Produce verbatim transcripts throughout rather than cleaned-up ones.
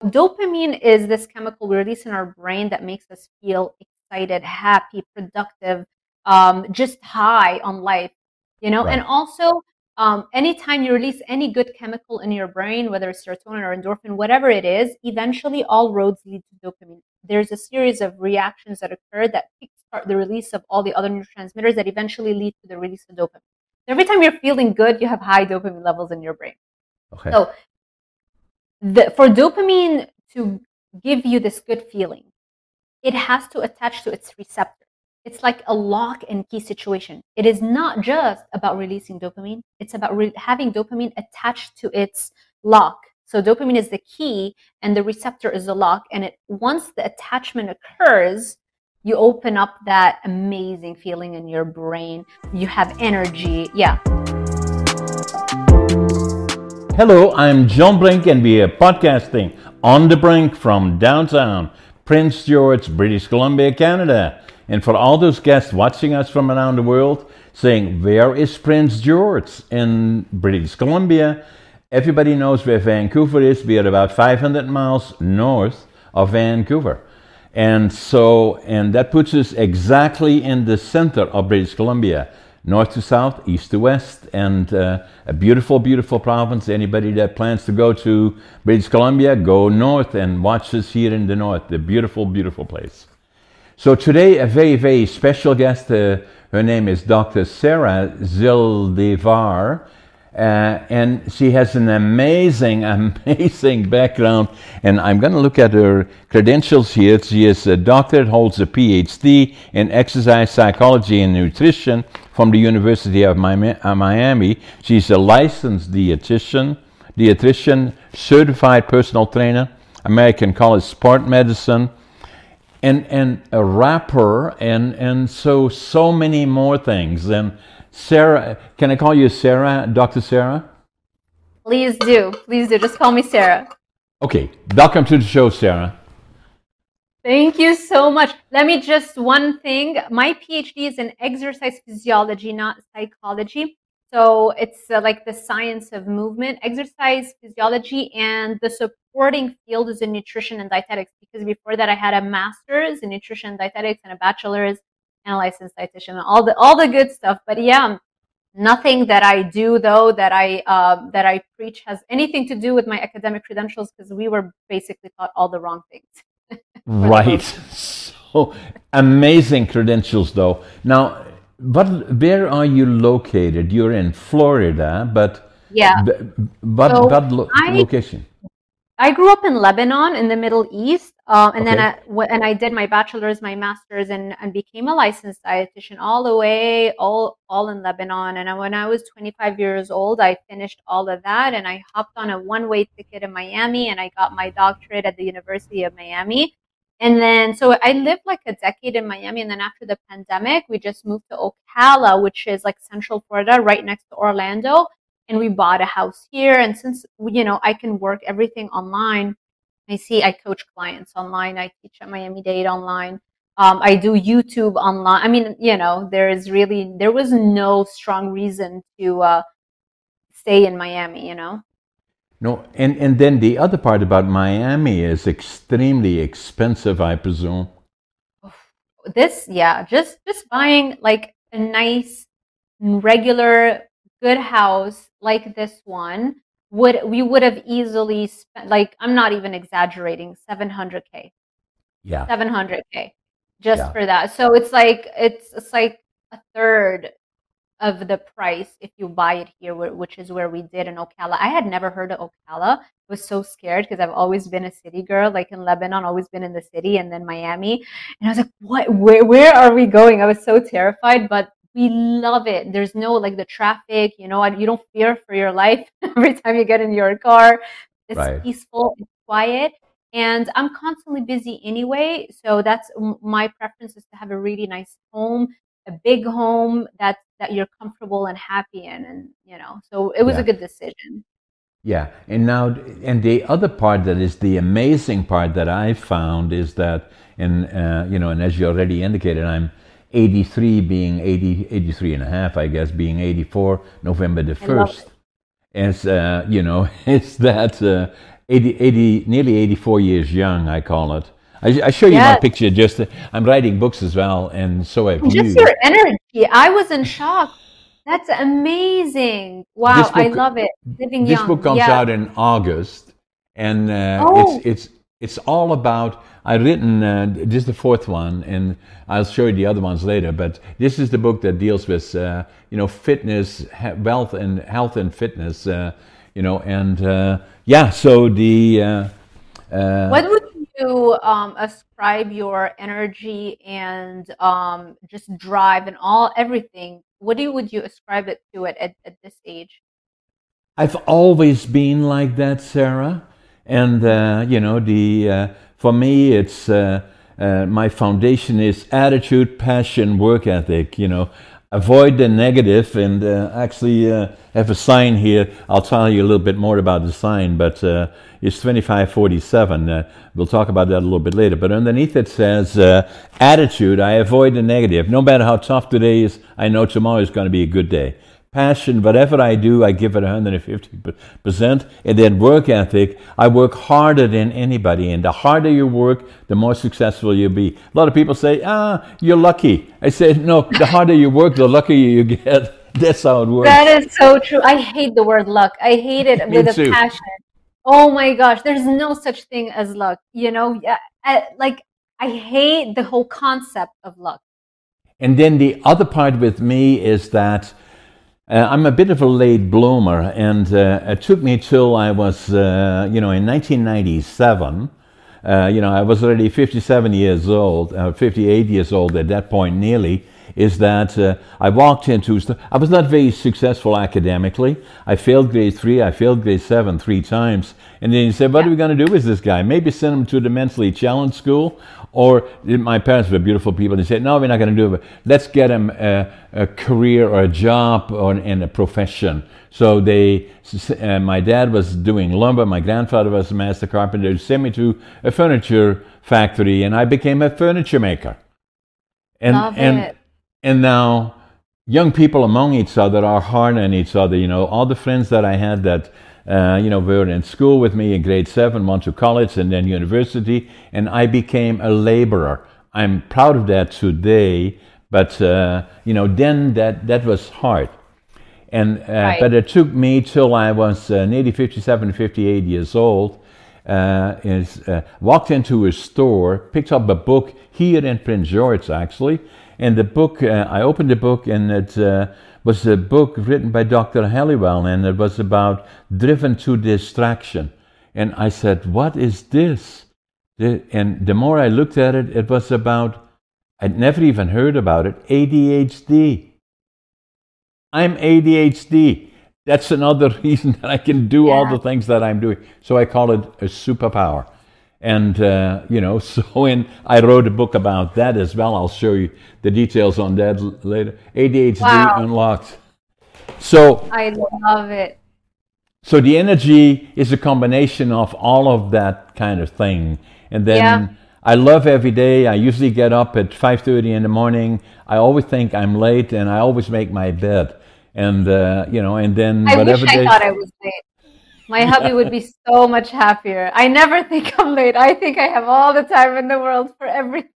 dopamine is this chemical we release in our brain that makes us feel excited, happy, productive, um, just high on life, you know, and Right. also um, anytime you release any good chemical in your brain, whether it's serotonin or endorphin, whatever it is, eventually all roads lead to dopamine. There's a series of reactions that occur that kickstart the release of all the other neurotransmitters that eventually lead to the release of dopamine. So every time you're feeling good, you have high dopamine levels in your brain. Okay. So the, for dopamine to give you this good feeling, it has to attach to its receptor. It's like a lock and key situation. It is not just about releasing dopamine. It's about re- having dopamine attached to its lock. So dopamine is the key and the receptor is the lock. And it, once the attachment occurs, you open up that amazing feeling in your brain. You have energy. Yeah. Hello, I'm John Blink, and we are podcasting on the brink from downtown Prince George, British Columbia, Canada. And for all those guests watching us from around the world, saying, where is Prince George in British Columbia? Everybody knows where Vancouver is. We are about five hundred miles north of Vancouver. And so, and that puts us exactly in the center of British Columbia, north to south, east to west, and uh, a beautiful, beautiful province. Anybody that plans to go to British Columbia, go north and watch us here in the north. The beautiful, beautiful place. So today, a very, very special guest. Uh, her name is Doctor Sarah Zildivar. Uh, and she has an amazing, amazing background. And I'm going to look at her credentials here. She is a doctorate, holds a P H D in exercise psychology and nutrition from the University of Miami. She's a licensed dietitian, dietitian, certified personal trainer, American College Sport Medicine, and and a rapper, and and so so many more things. And Sarah, can I call you Sarah, Doctor Sarah? Please do. Please do. Just call me Sarah. Okay. Welcome to the show, Sarah. Thank you so much. Let me just one thing. My PhD is in exercise physiology, not psychology. So it's uh, like the science of movement, exercise physiology, and the supporting field is in nutrition and dietetics. Because before that, I had a master's in nutrition and dietetics and a bachelor's and a licensed dietitian, and all the all the good stuff. But yeah, nothing that I do though that I uh, that I preach has anything to do with my academic credentials, because we were basically taught all the wrong things. Right. So amazing credentials, though. Now, what? Where are you located? You're in Florida, but yeah. b- what? So what lo- I, location? I grew up in Lebanon, in the Middle East, uh, and Okay. then I w- and I did my bachelor's, my master's, and, and became a licensed dietitian all the way, all all in Lebanon. And I, when I was twenty-five years old, I finished all of that, and I hopped on a one-way ticket in Miami, and I got my doctorate at the University of Miami. And then, so I lived like a decade in Miami, and then after the pandemic, we just moved to Ocala, which is like Central Florida, right next to Orlando. And we bought a house here. And since, you know, I can work everything online, I see, I coach clients online. I teach at Miami-Dade online. Um, I do YouTube online. I mean, you know, there is really, there was no strong reason to uh, stay in Miami, you know? No, and, and then the other part about Miami is extremely expensive, I presume. This, yeah, just, just buying like a nice, regular, good house like this one would we would have easily spent, like, I'm not even exaggerating, seven hundred K. Yeah. seven hundred K just Yeah. for that. So it's like it's it's like a third of the price if you buy it here, which is where we did in Ocala. I had never heard of Ocala. I was so scared because I've always been a city girl, like in Lebanon, always been in the city, and then Miami. And I was like, what? Where, where are we going? I was so terrified, but we love it. There's no like the traffic, you know, you don't fear for your life every time you get in your car. It's Right. peaceful, it's quiet. And I'm constantly busy anyway. So that's my preference, is to have a really nice home, a big home that that you're comfortable and happy in, and you know, so it was Yeah. a good decision. Yeah, and now, and the other part that is the amazing part that I found is that, and uh, you know, and as you already indicated, I'm eighty-three, being eighty, eighty-three and a half, I guess, being eighty-four, November the I love first. As uh, you know, is that uh, eighty, eighty, nearly eighty-four years young, I call it. I, I show you my Yes. picture. Just I'm writing books as well, and so have Just you. your energy. I was in shock. That's amazing. This Wow, I book, love it. Living this book young. comes Yeah. out in August, and uh, it's Oh, it's it's all about. I've written uh, this is the fourth one, and I'll show you the other ones later. But this is the book that deals with uh, you know fitness, he- wealth, and health and fitness. Uh, you know, and uh, yeah. So the uh, uh, what would you um, ascribe your energy and um, just drive and all everything? What do you, would you ascribe it to it at, at this age? I've always been like that, Sarah. And uh, you know, the uh, for me, it's uh, uh, my foundation is attitude, passion, work ethic. You know, avoid the negative, and uh, actually uh, have a sign here. I'll tell you a little bit more about the sign, but uh, it's twenty-five forty-seven. Uh, we'll talk about that a little bit later. But underneath it says, uh, attitude. I avoid the negative. No matter how tough today is, I know tomorrow is going to be a good day. Passion, whatever I do, I give it one hundred fifty percent. And then work ethic, I work harder than anybody. And the harder you work, the more successful you'll be. A lot of people say, ah, you're lucky. I say, no, the harder you work, the luckier you get. That's how it That works. is so true. I hate the word luck. I hate it Me with a too. passion. Oh my gosh, there's no such thing as luck. You know, Yeah, I, like I hate the whole concept of luck. And then the other part with me is that Uh, I'm a bit of a late bloomer, and uh, it took me till I was, uh, you know, in nineteen ninety-seven. Uh, you know, I was already fifty-seven years old, uh, fifty-eight years old at that point, nearly. Is that uh, I walked into, st- I was not very successful academically. I failed grade three, I failed grade seven three times. And then you said, what Yeah. are we going to do with this guy? Maybe send him to the mentally challenged school? Or my parents were beautiful people. They said, no, we're not going to do it. Let's get him a, a career or a job or in a profession. So they, uh, my dad was doing lumber. My grandfather was a master carpenter. They sent me to a furniture factory, and I became a furniture maker. And Love and it. and now young people among each other are hard on each other. You know, all the friends that I had that uh, you know were in school with me in grade seven, went to college and then university, and I became a laborer. I'm proud of that today, but uh, you know, then that that was hard. And uh, Right. but it took me till I was uh, nearly fifty-seven, fifty-eight years old. Uh, is uh, walked into a store, picked up a book here in Prince George, actually, and the book. Uh, I opened the book, and it uh, was a book written by Doctor Halliwell, and it was about driven to distraction. And I said, "What is this?" The- And the more I looked at it, it was about. I'd never even heard about it. A D H D. I'm A D H D. That's another reason that I can do all Yeah. the things that I'm doing. So I call it a superpower. And, uh, you know, so in, I wrote a book about that as well. I'll show you the details on that l- later. A D H D Wow. Unlocked. So, I love it. so the energy is a combination of all of that kind of thing. And Yeah. then I love every day. I usually get up at five thirty in the morning. I always think I'm late, and I always make my bed. And uh, you know, and then I wish whatever I day. thought I was late. My hubby would be so much happier. I never think I'm late. I think I have all the time in the world for everything.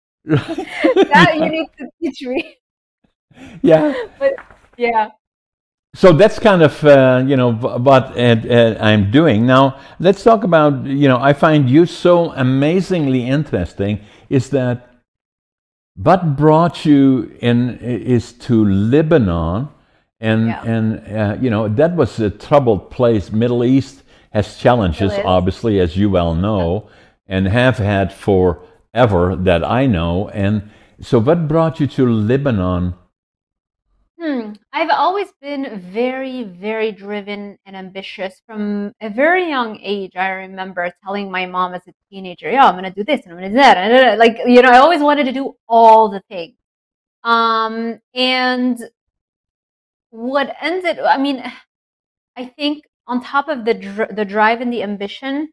That you Yeah, need to teach me. yeah. But yeah. So that's kind of uh, you know wh- what uh, uh, I'm doing now. Let's talk about you know I find you so amazingly interesting. Is that what brought you in is to Lebanon, and Yeah. and uh, you know that was a troubled place. Middle East has Still challenges, is. obviously, as you well Yeah. know, and have had forever that I know. And so, what brought you to Lebanon? Hmm. I've always been very, very driven and ambitious from a very young age. I remember telling my mom as a teenager, "Yeah, I'm gonna do this and I'm gonna do that." And like, you know, I always wanted to do all the things. Um, and what ended, I mean, I think on top of the dr- the drive and the ambition,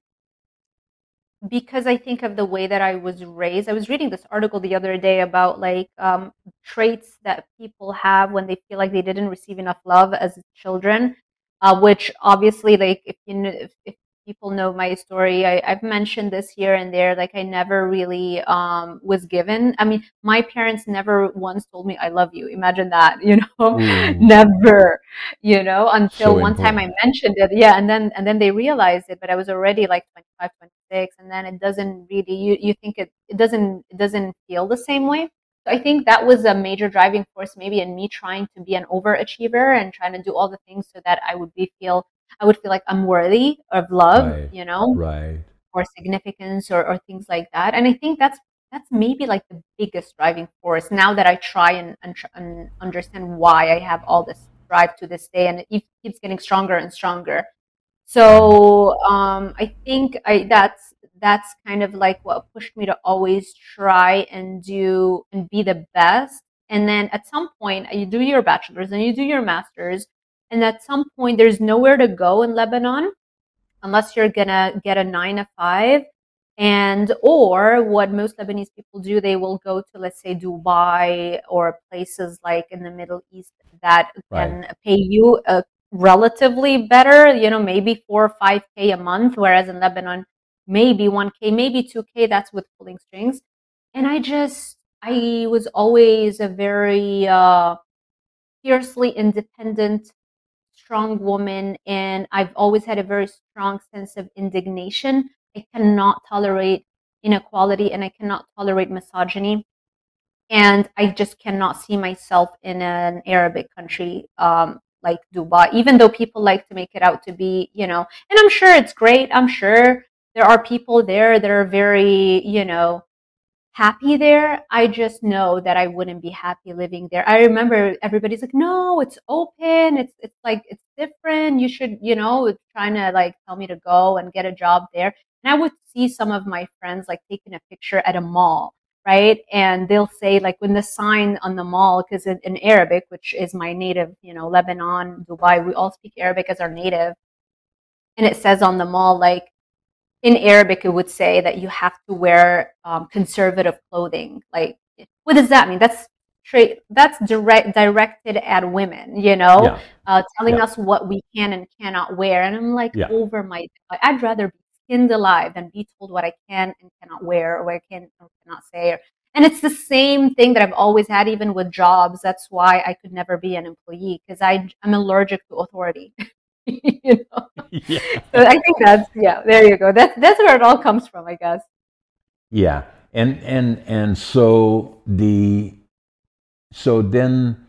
because I think of the way that I was raised. I was reading this article the other day about like um, traits that people have when they feel like they didn't receive enough love as children, uh, which obviously, like if you kn- if, if people know my story, I, I've mentioned this here and there. Like I never really um, was given. I mean, my parents never once told me I love you. Imagine that, you know, Ooh, never, you know, until so one time I important. mentioned it. Yeah, and then and then they realized it, but I was already like twenty-five, twenty-six, and then it doesn't really. You you think it it doesn't it doesn't feel the same way. So I think that was a major driving force, maybe in me trying to be an overachiever and trying to do all the things so that I would be feel I would feel like I'm worthy of love, Right, you know, right. or significance or, or things like that. And I think that's that's maybe like the biggest driving force now that I try and, and, and understand why I have all this drive to this day, and it keeps getting stronger and stronger. Mhm. So um, I think I that's that's kind of like what pushed me to always try and do and be the best. And then at some point, you do your bachelor's and you do your master's, and at some point, there's nowhere to go in Lebanon unless you're gonna get a nine to five. And or what most Lebanese people do, they will go to, let's say, Dubai or places like in the Middle East that Right. can pay you a relatively better, you know, maybe four or five k a month, whereas in Lebanon, maybe one k, maybe two k. That's with pulling strings. And I just, I was always a very uh, fiercely independent strong woman, and I've always had a very strong sense of indignation. I cannot tolerate inequality and I cannot tolerate misogyny. And I just cannot see myself in an Arabic country um, like Dubai, even though people like to make it out to be, you know, and I'm sure it's great. I'm sure there are people there that are very, you know, happy there. I just know that I wouldn't be happy living there. I remember everybody's like, "No, it's open. It's it's like it's different. You should, you know," trying to like tell me to go and get a job there. And I would see some of my friends like taking a picture at a mall, right? And they'll say like when the sign on the mall, because in, in Arabic, which is my native, you know, Lebanon, Dubai, we all speak Arabic as our native, and it says on the mall like in Arabic, it would say that you have to wear um, conservative clothing. Like, what does that mean? That's tra- that's direct directed at women, you know, Yeah, uh, telling yeah, us what we can and cannot wear. And I'm like, yeah. over my, I'd rather be skinned alive than be told what I can and cannot wear or what I can or cannot say. And it's the same thing that I've always had, even with jobs. That's why I could never be an employee because I I'm allergic to authority. you know? Yeah. So I think that's yeah. There you go. That's that's where it all comes from, I guess. Yeah. And and and so the so then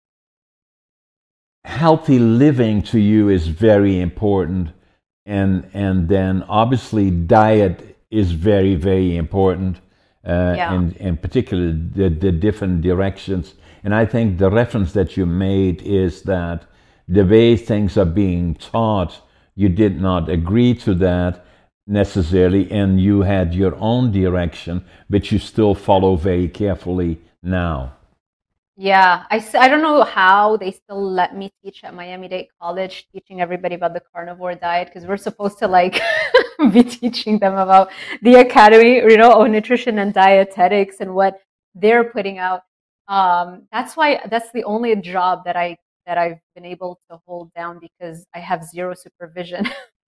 healthy living to you is very important, and and then obviously diet is very very important, uh, Yeah. and and particularly the, the different directions. And I think the reference that you made is that the way things are being taught, you did not agree to that necessarily, and you had your own direction, which you still follow very carefully now. Yeah. I, s- I don't know how they still let me teach at Miami-Dade College, teaching everybody about the carnivore diet because we're supposed to like be teaching them about the academy, you know, of nutrition and dietetics and what they're putting out. Um, that's why that's the only job that I that I've been able to hold down because I have zero supervision.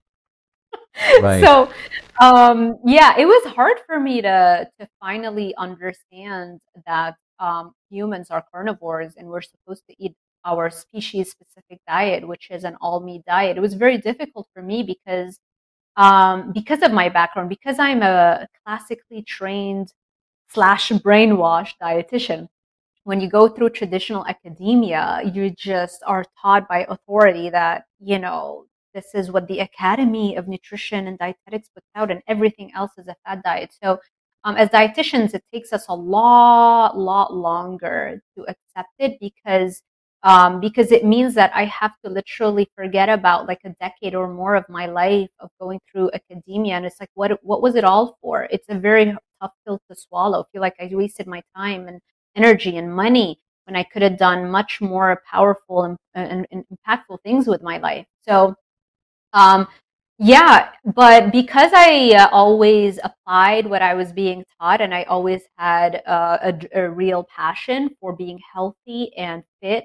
Right. So um yeah, it was hard for me to to finally understand that um humans are carnivores and we're supposed to eat our species specific diet, which is an all meat diet. It was very difficult for me because um because of my background, because I'm a classically trained slash brainwashed dietitian. When you go through traditional academia, you just are taught by authority that, you know, this is what the Academy of Nutrition and Dietetics puts out, and everything else is a fad diet. So, um, as dietitians, it takes us a lot, lot longer to accept it because um, because it means that I have to literally forget about like a decade or more of my life of going through academia, and it's like, what what was it all for? It's a very tough pill to swallow. I feel like I wasted my time and energy and money when I could have done much more powerful and, and, and impactful things with my life. So, um, yeah, but because I uh, always applied what I was being taught and I always had uh, a, a real passion for being healthy and fit,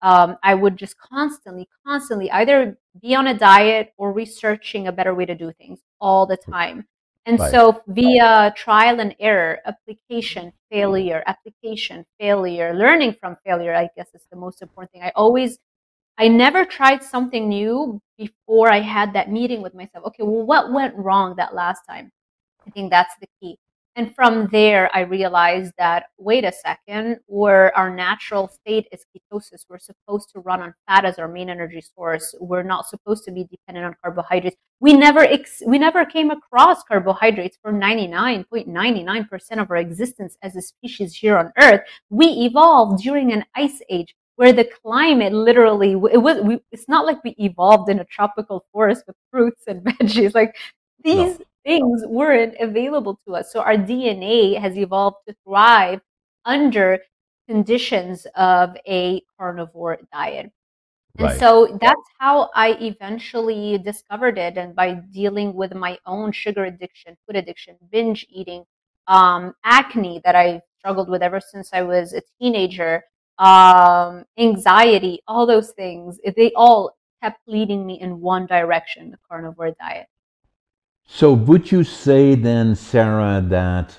um, I would just constantly, constantly either be on a diet or researching a better way to do things all the time. And Right. so via trial and error, application, failure, application, failure, learning from failure, I guess is the most important thing. I always, I never tried something new before I had that meeting with myself. Okay, well, what went wrong that last time? I think that's the key. And from there, I realized that, wait a second, where our natural state is ketosis. We're supposed to run on fat as our main energy source. We're not supposed to be dependent on carbohydrates. We never ex- we never came across carbohydrates for ninety-nine point nine nine percent of our existence as a species here on Earth. We evolved during an ice age where the climate literally, it was, we, it's not like we evolved in a tropical forest with fruits and veggies. Like these No. things weren't available to us. So our D N A has evolved to thrive under conditions of a carnivore diet. And Right. so that's how I eventually discovered it. And by dealing with my own sugar addiction, food addiction, binge eating, um, acne that I struggled with ever since I was a teenager, um, anxiety, all those things, they all kept leading me in one direction, the carnivore diet. So would you say then, Sarah, that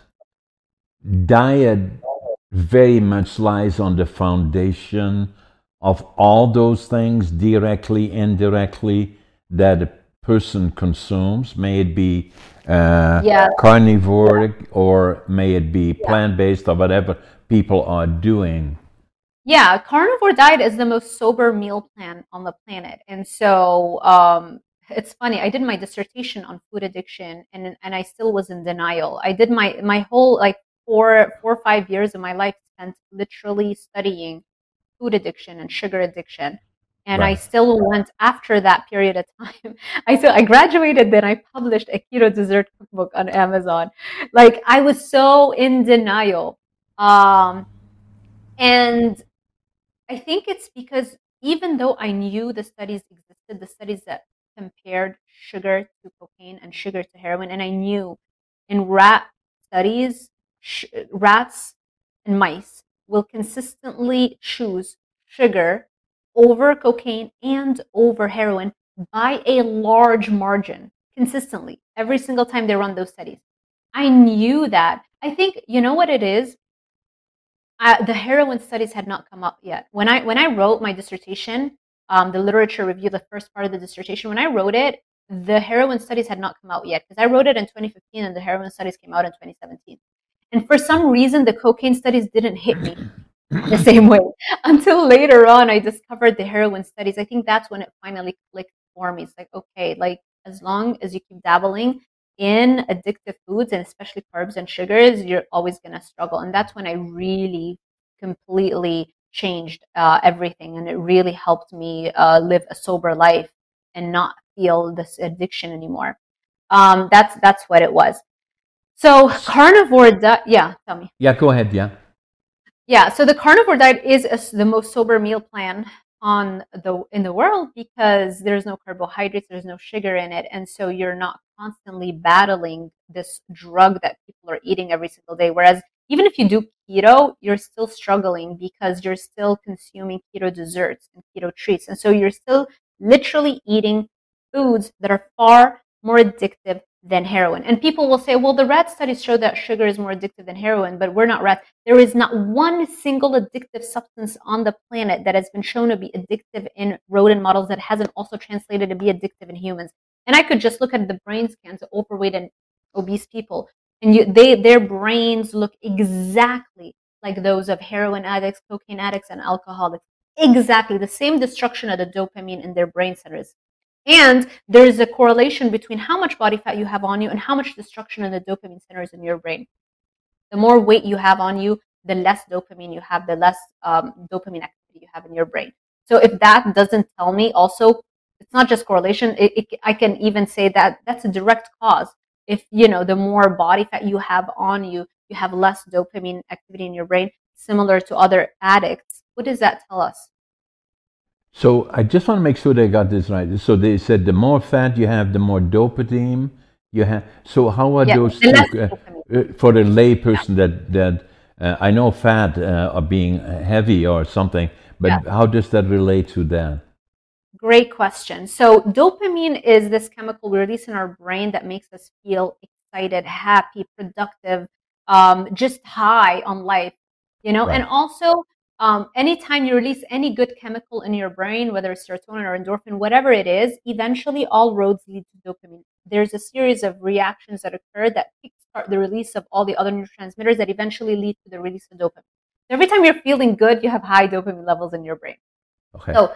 diet very much lies on the foundation of all those things, directly, indirectly, that a person consumes? May it be uh, Yeah. carnivoric, or may it be Yeah. plant-based, or whatever people are doing? Yeah, carnivore diet is the most sober meal plan on the planet. And so um, it's funny, I did my dissertation on food addiction and and I still was in denial. I did my my whole like four four or five years of my life spent literally studying food addiction and sugar addiction. And I Right. still went after that period of time. I still I graduated, then I published a keto dessert cookbook on Amazon. Like I was so in denial. Um, and I think it's because even though I knew the studies existed, the studies that compared sugar to cocaine and sugar to heroin, and I knew in rat studies, sh- rats and mice will consistently choose sugar over cocaine and over heroin by a large margin, consistently, every single time they run those studies. I knew that. I think, you know what it is? Uh, the heroin studies had not come up yet. When I when I wrote my dissertation, um, the literature review, the first part of the dissertation, when I wrote it, the heroin studies had not come out yet because I wrote it in twenty fifteen and the heroin studies came out in twenty seventeen. And for some reason, the cocaine studies didn't hit me the same way until later on. I discovered the heroin studies. I think that's when it finally clicked for me. It's like, okay, like as long as you keep dabbling in addictive foods and especially carbs and sugars, you're always going to struggle. And that's when I really completely changed uh, everything. And it really helped me uh, live a sober life and not feel this addiction anymore. Um, that's, that's what it was. So carnivore diet, yeah, tell me. Yeah, go ahead. Yeah. Yeah, so the carnivore diet is a, the most sober meal plan on the in the world because there's no carbohydrates, there's no sugar in it, and so you're not constantly battling this drug that people are eating every single day. Whereas even if you do keto, you're still struggling because you're still consuming keto desserts and keto treats, and so you're still literally eating foods that are far more addictive than heroin. And people will say, well, the rat studies show that sugar is more addictive than heroin, but we're not rats. There is not one single addictive substance on the planet that has been shown to be addictive in rodent models that hasn't also translated to be addictive in humans. And I could just look at the brain scans of overweight and obese people, and you, they their brains look exactly like those of heroin addicts, cocaine addicts, and alcoholics. Exactly the same destruction of the dopamine in their brain centers. And there's a correlation between how much body fat you have on you and how much destruction of the dopamine centers in your brain. The more weight you have on you, the less dopamine you have, the less um, dopamine activity you have in your brain. So if that doesn't tell me also, it's not just correlation. It, it, I can even say that that's a direct cause. If, you know, the more body fat you have on you, you have less dopamine activity in your brain, similar to other addicts. What does that tell us? So I just want to make sure they got this right. So they said the more fat you have, the more dopamine you have. So how are Yeah, those the less two, uh, dopamine. uh, for the lay person that that uh, I know fat uh, or being heavy or something, but how does that relate to that? Great question. So, dopamine is this chemical we release in our brain that makes us feel excited, happy, productive, um, just high on life, you know, and Right. also um, anytime you release any good chemical in your brain, whether it's serotonin or endorphin, whatever it is, eventually all roads lead to dopamine. There's a series of reactions that occur that kickstart the release of all the other neurotransmitters that eventually lead to the release of dopamine. So every time you're feeling good, you have high dopamine levels in your brain. Okay. So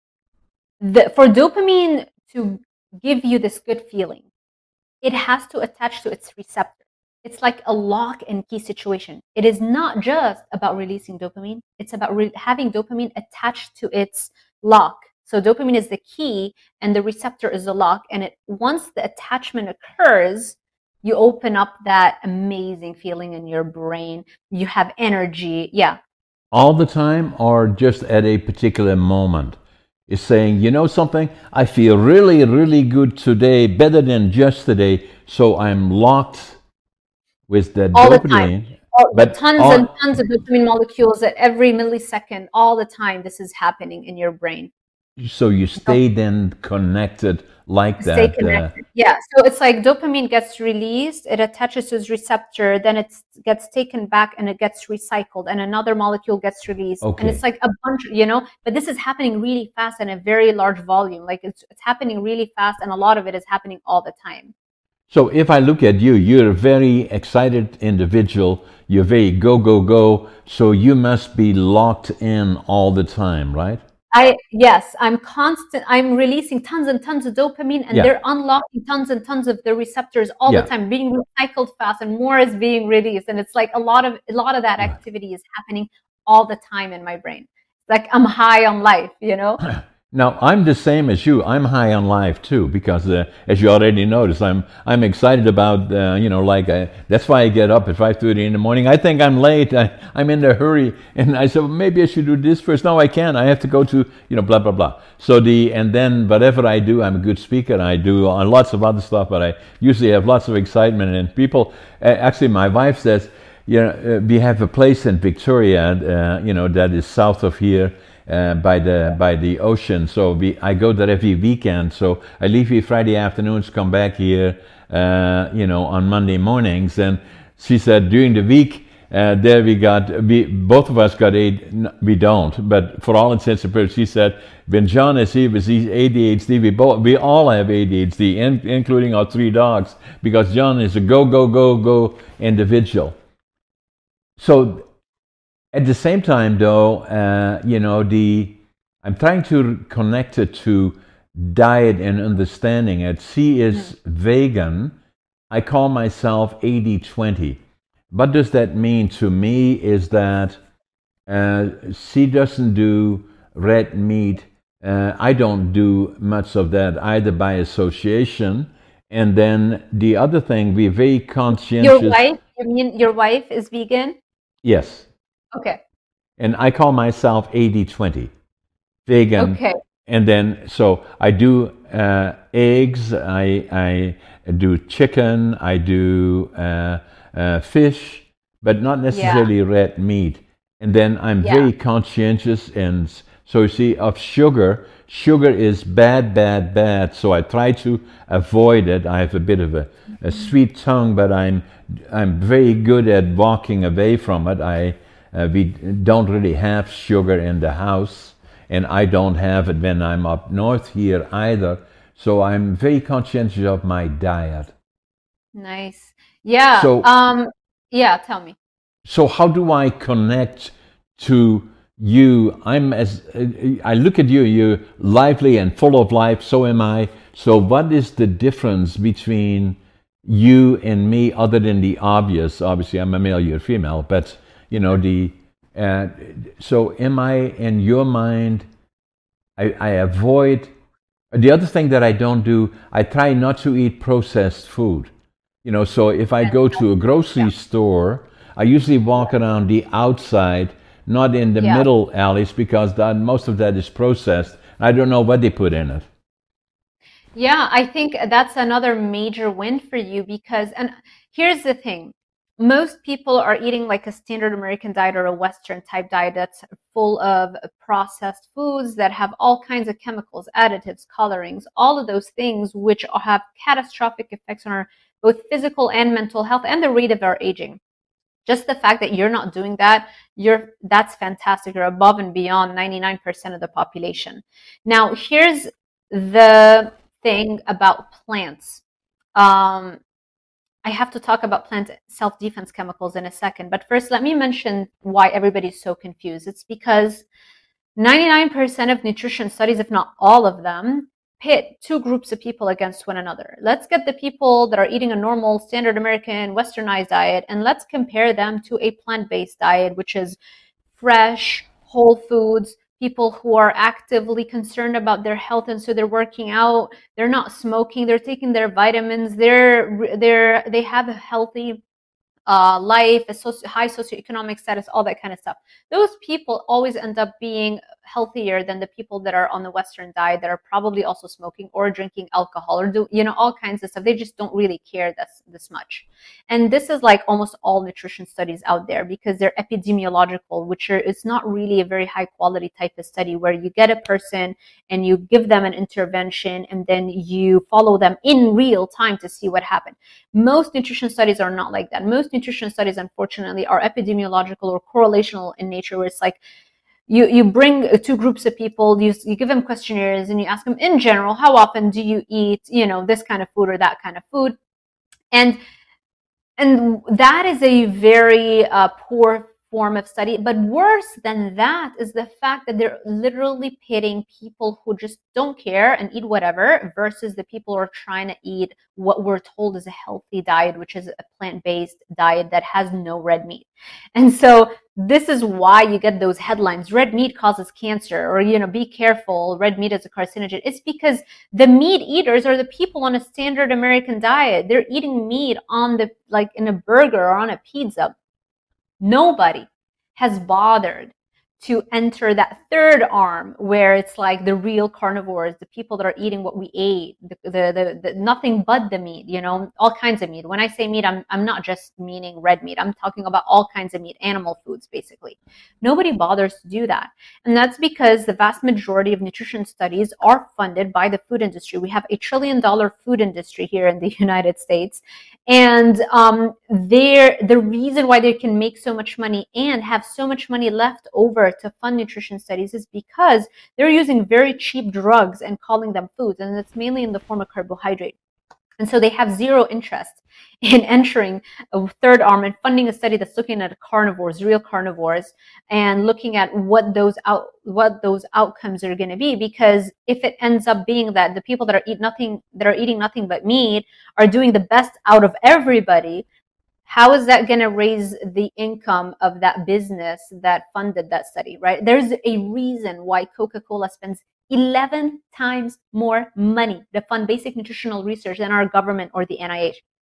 the, for dopamine to give you this good feeling, it has to attach to its receptor. It's like a lock and key situation. It is not just about releasing dopamine, it's about re- having dopamine attached to its lock. So dopamine is the key and the receptor is the lock. And it once the attachment occurs, you open up that amazing feeling in your brain. You have energy. Yeah. All the time or just at a particular moment? Is saying, you know something, I feel really, really good today, better than just today, so I'm locked with that All the time. dopamine. All, the But tons and all, tons of dopamine molecules at every millisecond, all the time, this is happening in your brain. so you stay then connected like Stay that. Uh, connected. Yeah. So it's like dopamine gets released, it attaches to its receptor, then it gets taken back and it gets recycled, and another molecule gets released. And it's okay. like a bunch, you know, but this is happening really fast in a very large volume. Like it's, it's happening really fast, and a lot of it is happening all the time. So if I look at you, you're a very excited individual. You're very go, go, go. So you must be locked in all the time, right? I yes, I'm constant. I'm releasing tons and tons of dopamine, and Yeah. they're unlocking tons and tons of the receptors all the Yeah. time, being recycled fast, and more is being released. And it's like a lot of a lot of that Right. activity is happening all the time in my brain. Like I'm high on life, you know? Now I'm the same as you. I'm high on life too, because uh, as you already noticed, I'm I'm excited about uh, you know like uh, that's why I get up at five thirty in the morning. I think I'm late. I, I'm in a hurry, and I said well, maybe I should do this first. No, I can't. I have to go to you know blah blah blah. So the and then whatever I do, I'm a good speaker. I do uh, lots of other stuff, but I usually have lots of excitement. And people, uh, actually, my wife says, you know, uh, we have a place in Victoria, uh, you know, that is south of here. Uh, by the by the ocean, so we I go there every weekend. So I leave here Friday afternoons, come back here, uh, you know, on Monday mornings. And she said during the week, uh, there we got we both of us got eight. We don't, but for all intents and purposes, she said when John is here with his A D H D, we both we all have A D H D, in, including our three dogs, because John is a go go go go individual. So. At the same time, though, uh, you know, the I'm trying to connect it to diet and understanding it. She is Mm-hmm. vegan. I call myself eighty twenty. What does that mean to me is that uh, she doesn't do red meat. Uh, I don't do much of that either by association. And then the other thing, we're very Your conscientious. wife, you mean your wife is vegan? Yes. Okay. And I call myself eighty twenty, vegan. Okay. And then, so I do uh, eggs, I, I do chicken, I do uh, uh, fish, but not Yeah. necessarily red meat. And then I'm Yeah. very conscientious. And so, you see, of sugar, sugar is bad, bad, bad. So I try to avoid it. I have a bit of a, a sweet tongue, but I'm, I'm very good at walking away from it. I Uh, we don't really have sugar in the house, and I don't have it when I'm up north here either. So I'm very conscientious of my diet. Nice. Yeah. So, Um, yeah, tell me. so how do I connect to you? I'm as I look at you. You're lively and full of life. So am I. So, what is the difference between you and me, other than the obvious? Obviously, I'm a male. You're female, but you know the uh, so am I in your mind? I, I avoid the other thing that I don't do. I try not to eat processed food. You know, so if I go to a grocery store, I usually walk around the outside, not in the Yeah. middle alleys, because that, most of that is processed. I don't know what they put in it. Yeah, I think that's another major win for you because, and here's the thing, most people are eating like a standard American diet or a Western type diet that's full of processed foods that have all kinds of chemicals, additives, colorings, all of those things, which have catastrophic effects on our both physical and mental health and the rate of our aging. Just the fact that you're not doing that, you're that's fantastic. You're above and beyond ninety-nine percent of the population. Now, here's the thing about plants. Um, I have to talk about plant self-defense chemicals in a second, but first let me mention why everybody's so confused. It's because ninety-nine percent of nutrition studies, if not all of them, pit two groups of people against one another. Let's get the people that are eating a normal standard American westernized diet and let's compare them to a plant-based diet, which is fresh, whole foods, people who are actively concerned about their health and so they're working out, they're not smoking, they're taking their vitamins, they're they're they have a healthy uh, life, a socio- high socioeconomic status, all that kind of stuff. Those people always end up being healthier than the people that are on the Western diet that are probably also smoking or drinking alcohol or do, you know, all kinds of stuff. They just don't really care this, this much. And this is like almost all nutrition studies out there because they're epidemiological, which are, it's not really a very high quality type of study where you get a person and you give them an intervention and then you follow them in real time to see what happened. Most nutrition studies are not like that. Most nutrition studies, unfortunately, are epidemiological or correlational in nature, where it's like you, you bring two groups of people, you, you give them questionnaires and you ask them in general, how often do you eat, you know, this kind of food or that kind of food? And and that is a very uh, poor form of study. But worse than that is the fact that they're literally pitting people who just don't care and eat whatever versus the people who are trying to eat what we're told is a healthy diet, which is a plant-based diet that has no red meat. And so this is why you get those headlines, red meat causes cancer, or, you know, be careful, red meat is a carcinogen. It's because the meat eaters are the people on a standard American diet. They're eating meat on the, like in a burger or on a pizza. Nobody has bothered to enter that third arm where it's like the real carnivores, the people that are eating what we ate, the, the, the, the nothing but the meat, you know, all kinds of meat. When I say meat, I'm, I'm not just meaning red meat. I'm talking about all kinds of meat, animal foods, basically. Nobody bothers to do that. And that's because the vast majority of nutrition studies are funded by the food industry. We have a trillion dollar food industry here in the United States. And um, the reason why they can make so much money and have so much money left over to fund nutrition studies is because they're using very cheap drugs and calling them foods, and it's mainly in the form of carbohydrate. And so they have zero interest in entering a third arm and funding a study that's looking at carnivores, real carnivores, and looking at what those out what those outcomes are going to be. Because if it ends up being that the people that are eat nothing that are eating nothing but meat are doing the best out of everybody, how is that going to raise the income of that business that funded that study, right? There's a reason why Coca-Cola spends eleven times more money to fund basic nutritional research than our government or the N I H.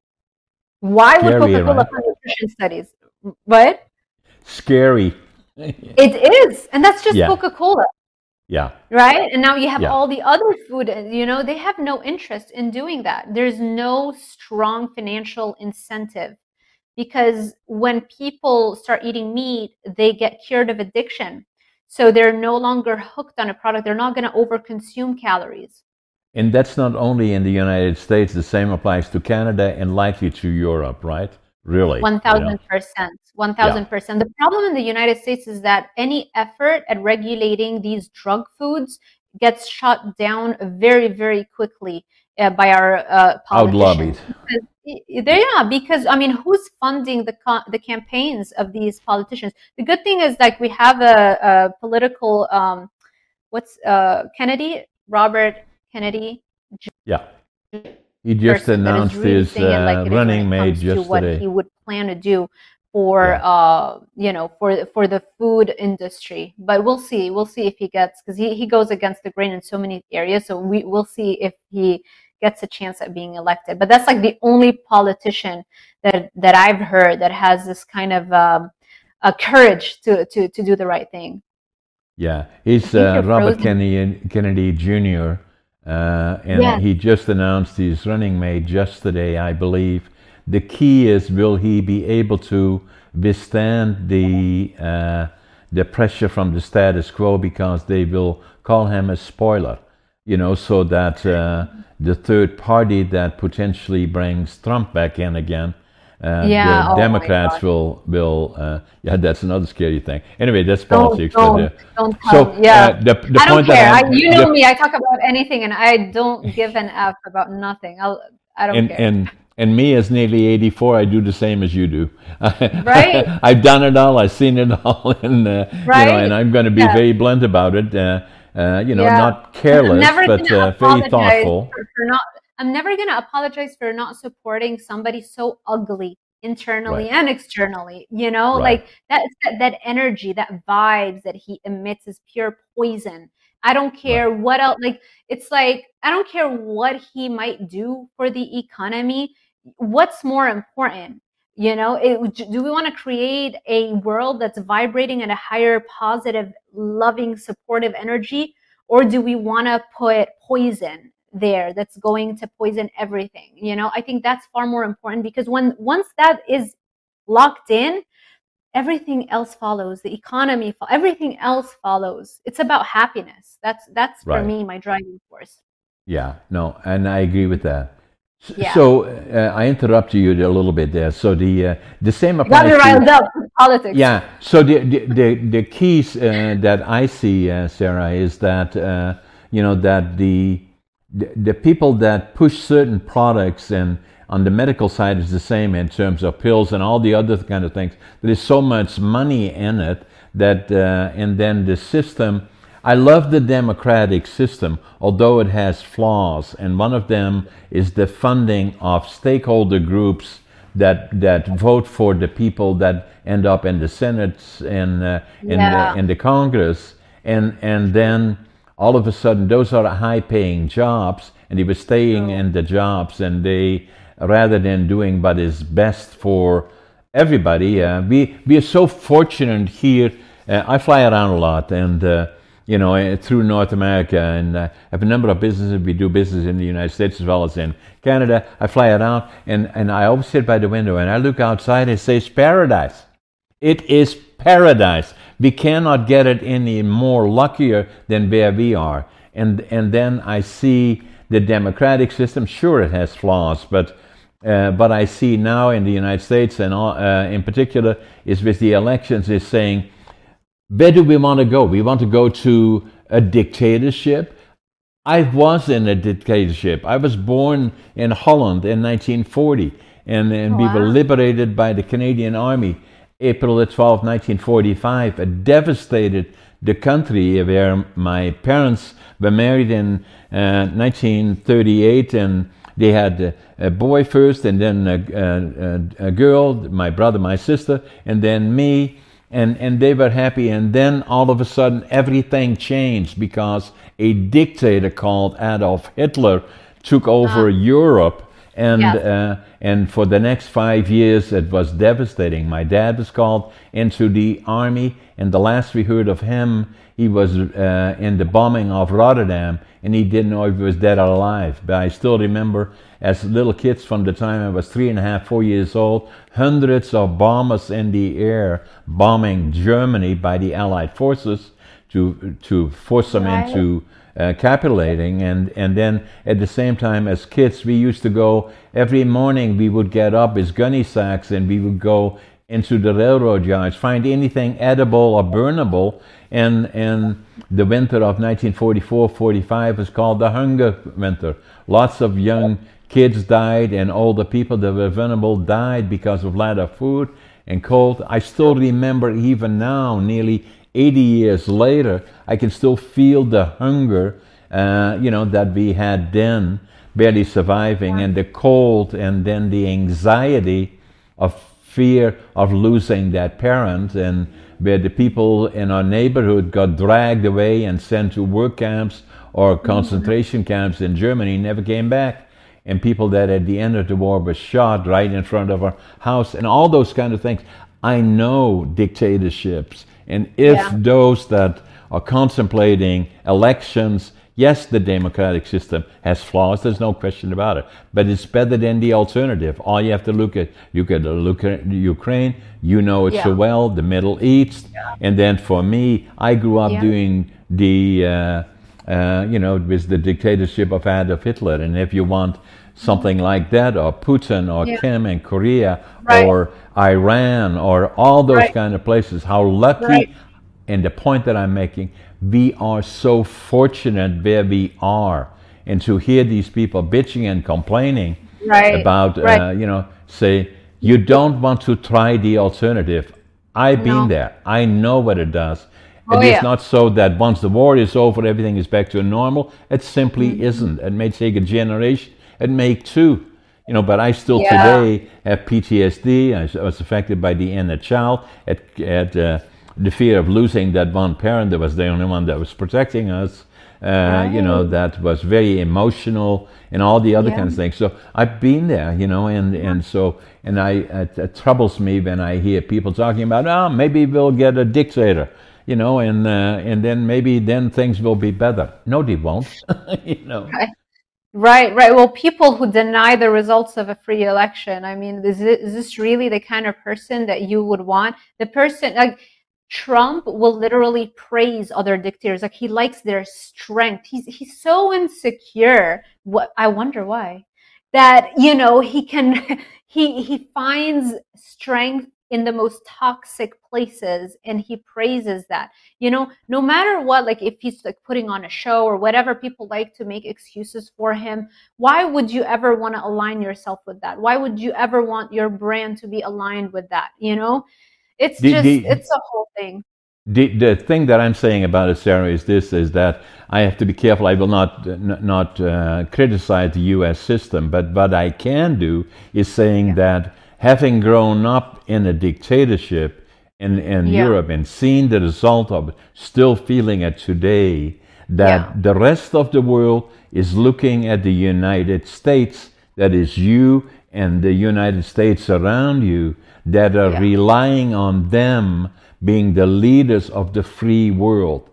Why would Scary, Coca-Cola right? fund nutrition studies? What? Scary. It is. And that's just Yeah. Coca-Cola, Yeah. right? And now you have Yeah. all the other food, you know, they have no interest in doing that. There's no strong financial incentive because when people start eating meat, they get cured of addiction. So they're no longer hooked on a product. They're not going to overconsume calories. And that's not only in the United States, the same applies to Canada and likely to Europe, right? Really? one thousand percent. one thousand percent. The problem in the United States is that any effort at regulating these drug foods gets shut down very, very quickly uh, by our uh, politicians. Outlobbied. Because, yeah, because, I mean, who's funding the the campaigns of these politicians? The good thing is, like, we have a, a political, um, what's uh, Kennedy, Robert Kennedy. Yeah. He just announced really his uh, like running mate to what yesterday. he would plan to do for Yeah. uh you know for for the food industry. But we'll see. We'll see if he gets, because he, he goes against the grain in so many areas. So we will see if he gets a chance at being elected. But that's like the only politician that that I've heard that has this kind of um, a courage to to to do the right thing. Yeah. He's think uh, you're Robert frozen. Kennedy, Kennedy Junior Uh, and Yes. he just announced his running mate yesterday, I believe. the key is, will he be able to withstand the uh, the pressure from the status quo, because they will call him a spoiler, you know, so that uh, the third party that potentially brings Trump back in again, uh, Yeah. the Oh my Democrats God. will will uh, yeah, that's another scary thing. Anyway, that's Don't politics. But uh, don't don't so tell me. Yeah. uh, the the I don't point that care. I, I'm you know the, me. I talk about anything, and I don't give an F about nothing. I'll. I don't and care. and and me as nearly eighty-four, I do the same as you do. Right. I've done it all. I've seen it all, and uh, you know, Right. and I'm going to be Yeah. very blunt about it. Uh, uh, you know, Yeah. not And I'm careless, never but gonna uh, very apologize thoughtful. for, for not. I'm never gonna apologize for not supporting somebody so ugly internally Right, and externally. You know, right, like that that, that energy, that vibes that he emits is pure poison. I don't right, care what else. Like it's like I don't care what he might do for the economy. What's more important? You know, it, do we want to create a world that's vibrating at a higher, positive, loving, supportive energy? Or do we want to put poison there that's going to poison everything? You know, I think that's far more important, because when once that is locked in, everything else follows. The economy, everything else follows. It's about happiness. That's that's for right. me my driving force. Yeah, no, and I agree with that. S- Yeah, So uh, I interrupted you a little bit there. So the uh, the same you got me applies to. riled up with politics. Yeah. So the the the, the keys uh, that I see, uh, Sarah, is that uh, you know that the, the the people that push certain products, and on the medical side is the same in terms of pills and all the other kind of things. There is so much money in it that, uh, and then the system. I love the democratic system, although it has flaws, and one of them is the funding of stakeholder groups that that vote for the people that end up in the Senate and uh, in the Yeah. in the Congress, and and then all of a sudden those are high-paying jobs, and they were staying True. in the jobs, and they, rather than doing what is best for everybody, uh, we we are so fortunate here. Uh, I fly around a lot, and. Uh, you know, uh, through North America, and uh, have a number of businesses. We do business in the United States as well as in Canada. I fly around, and, and I always sit by the window, and I look outside, and it says paradise. It is paradise. We cannot get it any more luckier than where we are. And and then I see the democratic system. Sure, it has flaws, but uh, but I see now in the United States, and all, uh, in particular, is with the elections, is saying, where do we want to go? We want to go to a dictatorship. I was in a dictatorship. I was born in Holland in nineteen forty, and, and we were Wow. liberated by the Canadian Army April the twelfth, nineteen forty-five. It devastated the country, where my parents were married in uh, nineteen thirty-eight, and they had a, a boy first, and then a, a, a, a girl, my brother, my sister, and then me. And, and they were happy, and then all of a sudden everything changed, because a dictator called Adolf Hitler took over Uh, Europe, and yes. uh, and for the next five years it was devastating. My dad was called into the army, and the last we heard of him, he was uh, in the bombing of Rotterdam, and he didn't know if he was dead or alive. But I still remember, as little kids, from the time I was three and a half, four years old, hundreds of bombers in the air bombing Germany by the Allied forces to to force them Right. into uh, capitulating. And, and then at the same time, as kids, we used to go, every morning we would get up as gunny sacks, and we would go into the railroad yards, find anything edible or burnable. And, and the winter of nineteen forty-four forty-five was called the hunger winter. Lots of young kids died, and older people that were vulnerable died because of lack of food and cold. I still remember, even now, nearly eighty years later, I can still feel the hunger, uh, you know, that we had then, barely surviving, and the cold, and then the anxiety of fear of losing that parent, and where the people in our neighborhood got dragged away and sent to work camps or concentration camps in Germany, never came back. And people that at the end of the war were shot right in front of our house, and all those kind of things. I know dictatorships, and if Yeah. those that are contemplating elections Yes, the democratic system has flaws. There's no question about it, but it's better than the alternative. All you have to look at, you could look at Ukraine. You know it so Yeah. well. The Middle East, and then for me, I grew up Yeah. doing the, uh, uh, you know, with the dictatorship of Adolf Hitler. And if you want something like that, or Putin, or Yeah. Kim in Korea, Right. or Iran, or all those Right. kind of places, how Right. lucky, and the point that I'm making, we are so fortunate where we are. And to hear these people bitching and complaining Right. about, Right. uh, you know, say, you don't want to try the alternative. I've been No. there. I know what it does. Oh It is yeah. not so that once the war is over, everything is back to normal. It simply Mhm. isn't. It may take a generation. It may two. You know, but I still Yeah. today have P T S D. I was affected by the inner child, at, at uh, the fear of losing that one parent that was the only one that was protecting us. Uh, you know, Right. that was very emotional and all the other Yeah. kinds of things. So I've been there, you know, and, and so, and I, it, it troubles me when I hear people talking about, oh, maybe we'll get a dictator, you know, and, uh, and then maybe then things will be better. No, they won't, you know. Right. Right, right. Well, people who deny the results of a free election, I mean, is, it, is this really the kind of person that you would want? The person, like Trump will literally praise other dictators. Like he likes their strength. He's he's so insecure. What I wonder why. That, you know, he can he he finds strength in the most toxic places and he praises that. You know, no matter what, like if he's like putting on a show or whatever, people like to make excuses for him. Why would you ever want to align yourself with that? Why would you ever want your brand to be aligned with that? You know, it's The, just, the, it's a whole thing. The, the thing that I'm saying about it, Sarah, is this: is that I have to be careful. I will not n- not uh, criticize the U S system, but what I can do is saying Yeah. that having grown up in a dictatorship in, in Yeah. Europe and seeing the result of it, still feeling it today, Yeah. that the rest of the world is looking at the United States, that is you and the United States around you, that are Yeah. relying on them being the leaders of the free world.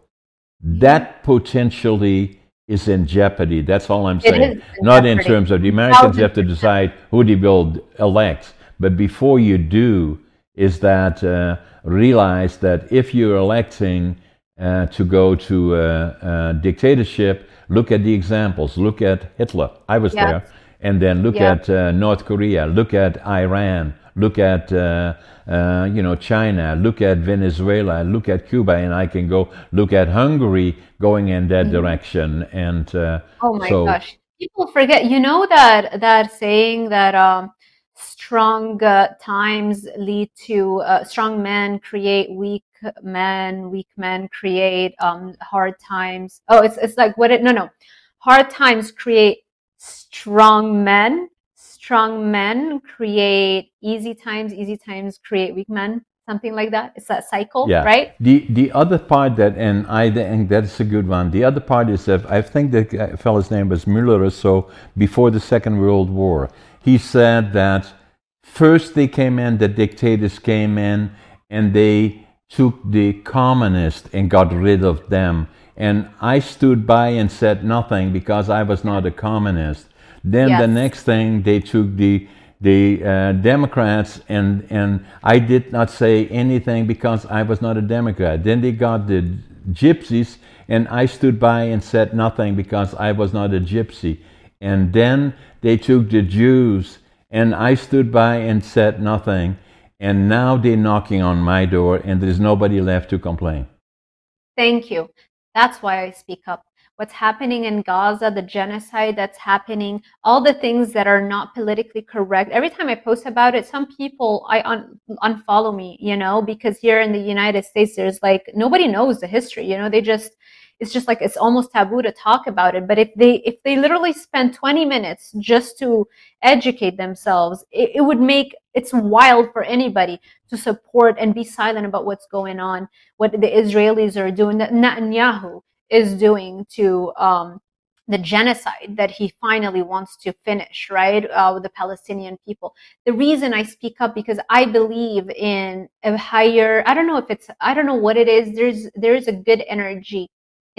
That potentially is in jeopardy. That's all I'm It saying. is in Not in jeopardy. terms of the Americans Thousand have to percent. decide who they will elect. But before you do, is that uh, realize that if you're electing uh, to go to uh, uh, dictatorship, look at the examples. Look at Hitler. I was Yes. there. And then look Yeah. at uh, North Korea. Look at Iran. Look at uh, uh, you know, China. Look at Venezuela. Look at Cuba, and I can go look at Hungary going in that Mhm. direction. And uh, Oh my so, gosh. People forget, you know that that saying that um strong uh, times lead to uh, strong men create weak men, weak men create um hard times. Oh, it's it's like what it no no. Hard times create strong men. Strong men create easy times, easy times create weak men. Something like that. It's that cycle, yeah. right? The the other part that, and I think that's a good one. The other part is that I think the guy- fellow's name was Müller or so, before the Second World War. He said that first they came in, the dictators came in, and they took the communists and got rid of them. And I stood by and said nothing because I was not a communist. Then the Yes. next thing, they took the the uh, Democrats, and and I did not say anything because I was not a Democrat. Then they got the gypsies, and I stood by and said nothing because I was not a gypsy. And then they took the Jews, and I stood by and said nothing. And now they're knocking on my door, and there's nobody left to complain. Thank you. That's why I speak up. What's happening in Gaza, the genocide that's happening, all the things that are not politically correct. Every time I post about it, some people I un- unfollow me, you know, because here in the United States, there's like nobody knows the history, you know. They just it's just like it's almost taboo to talk about it. But if they if they literally spend twenty minutes just to educate themselves, it, it would make it's wild for anybody to support and be silent about what's going on, what the Israelis are doing, that Netanyahu is doing to um, the genocide that he finally wants to finish, right, uh, with the Palestinian people. The reason I speak up because I believe in a higher. I don't know if it's. I don't know what it is. There's there is a good energy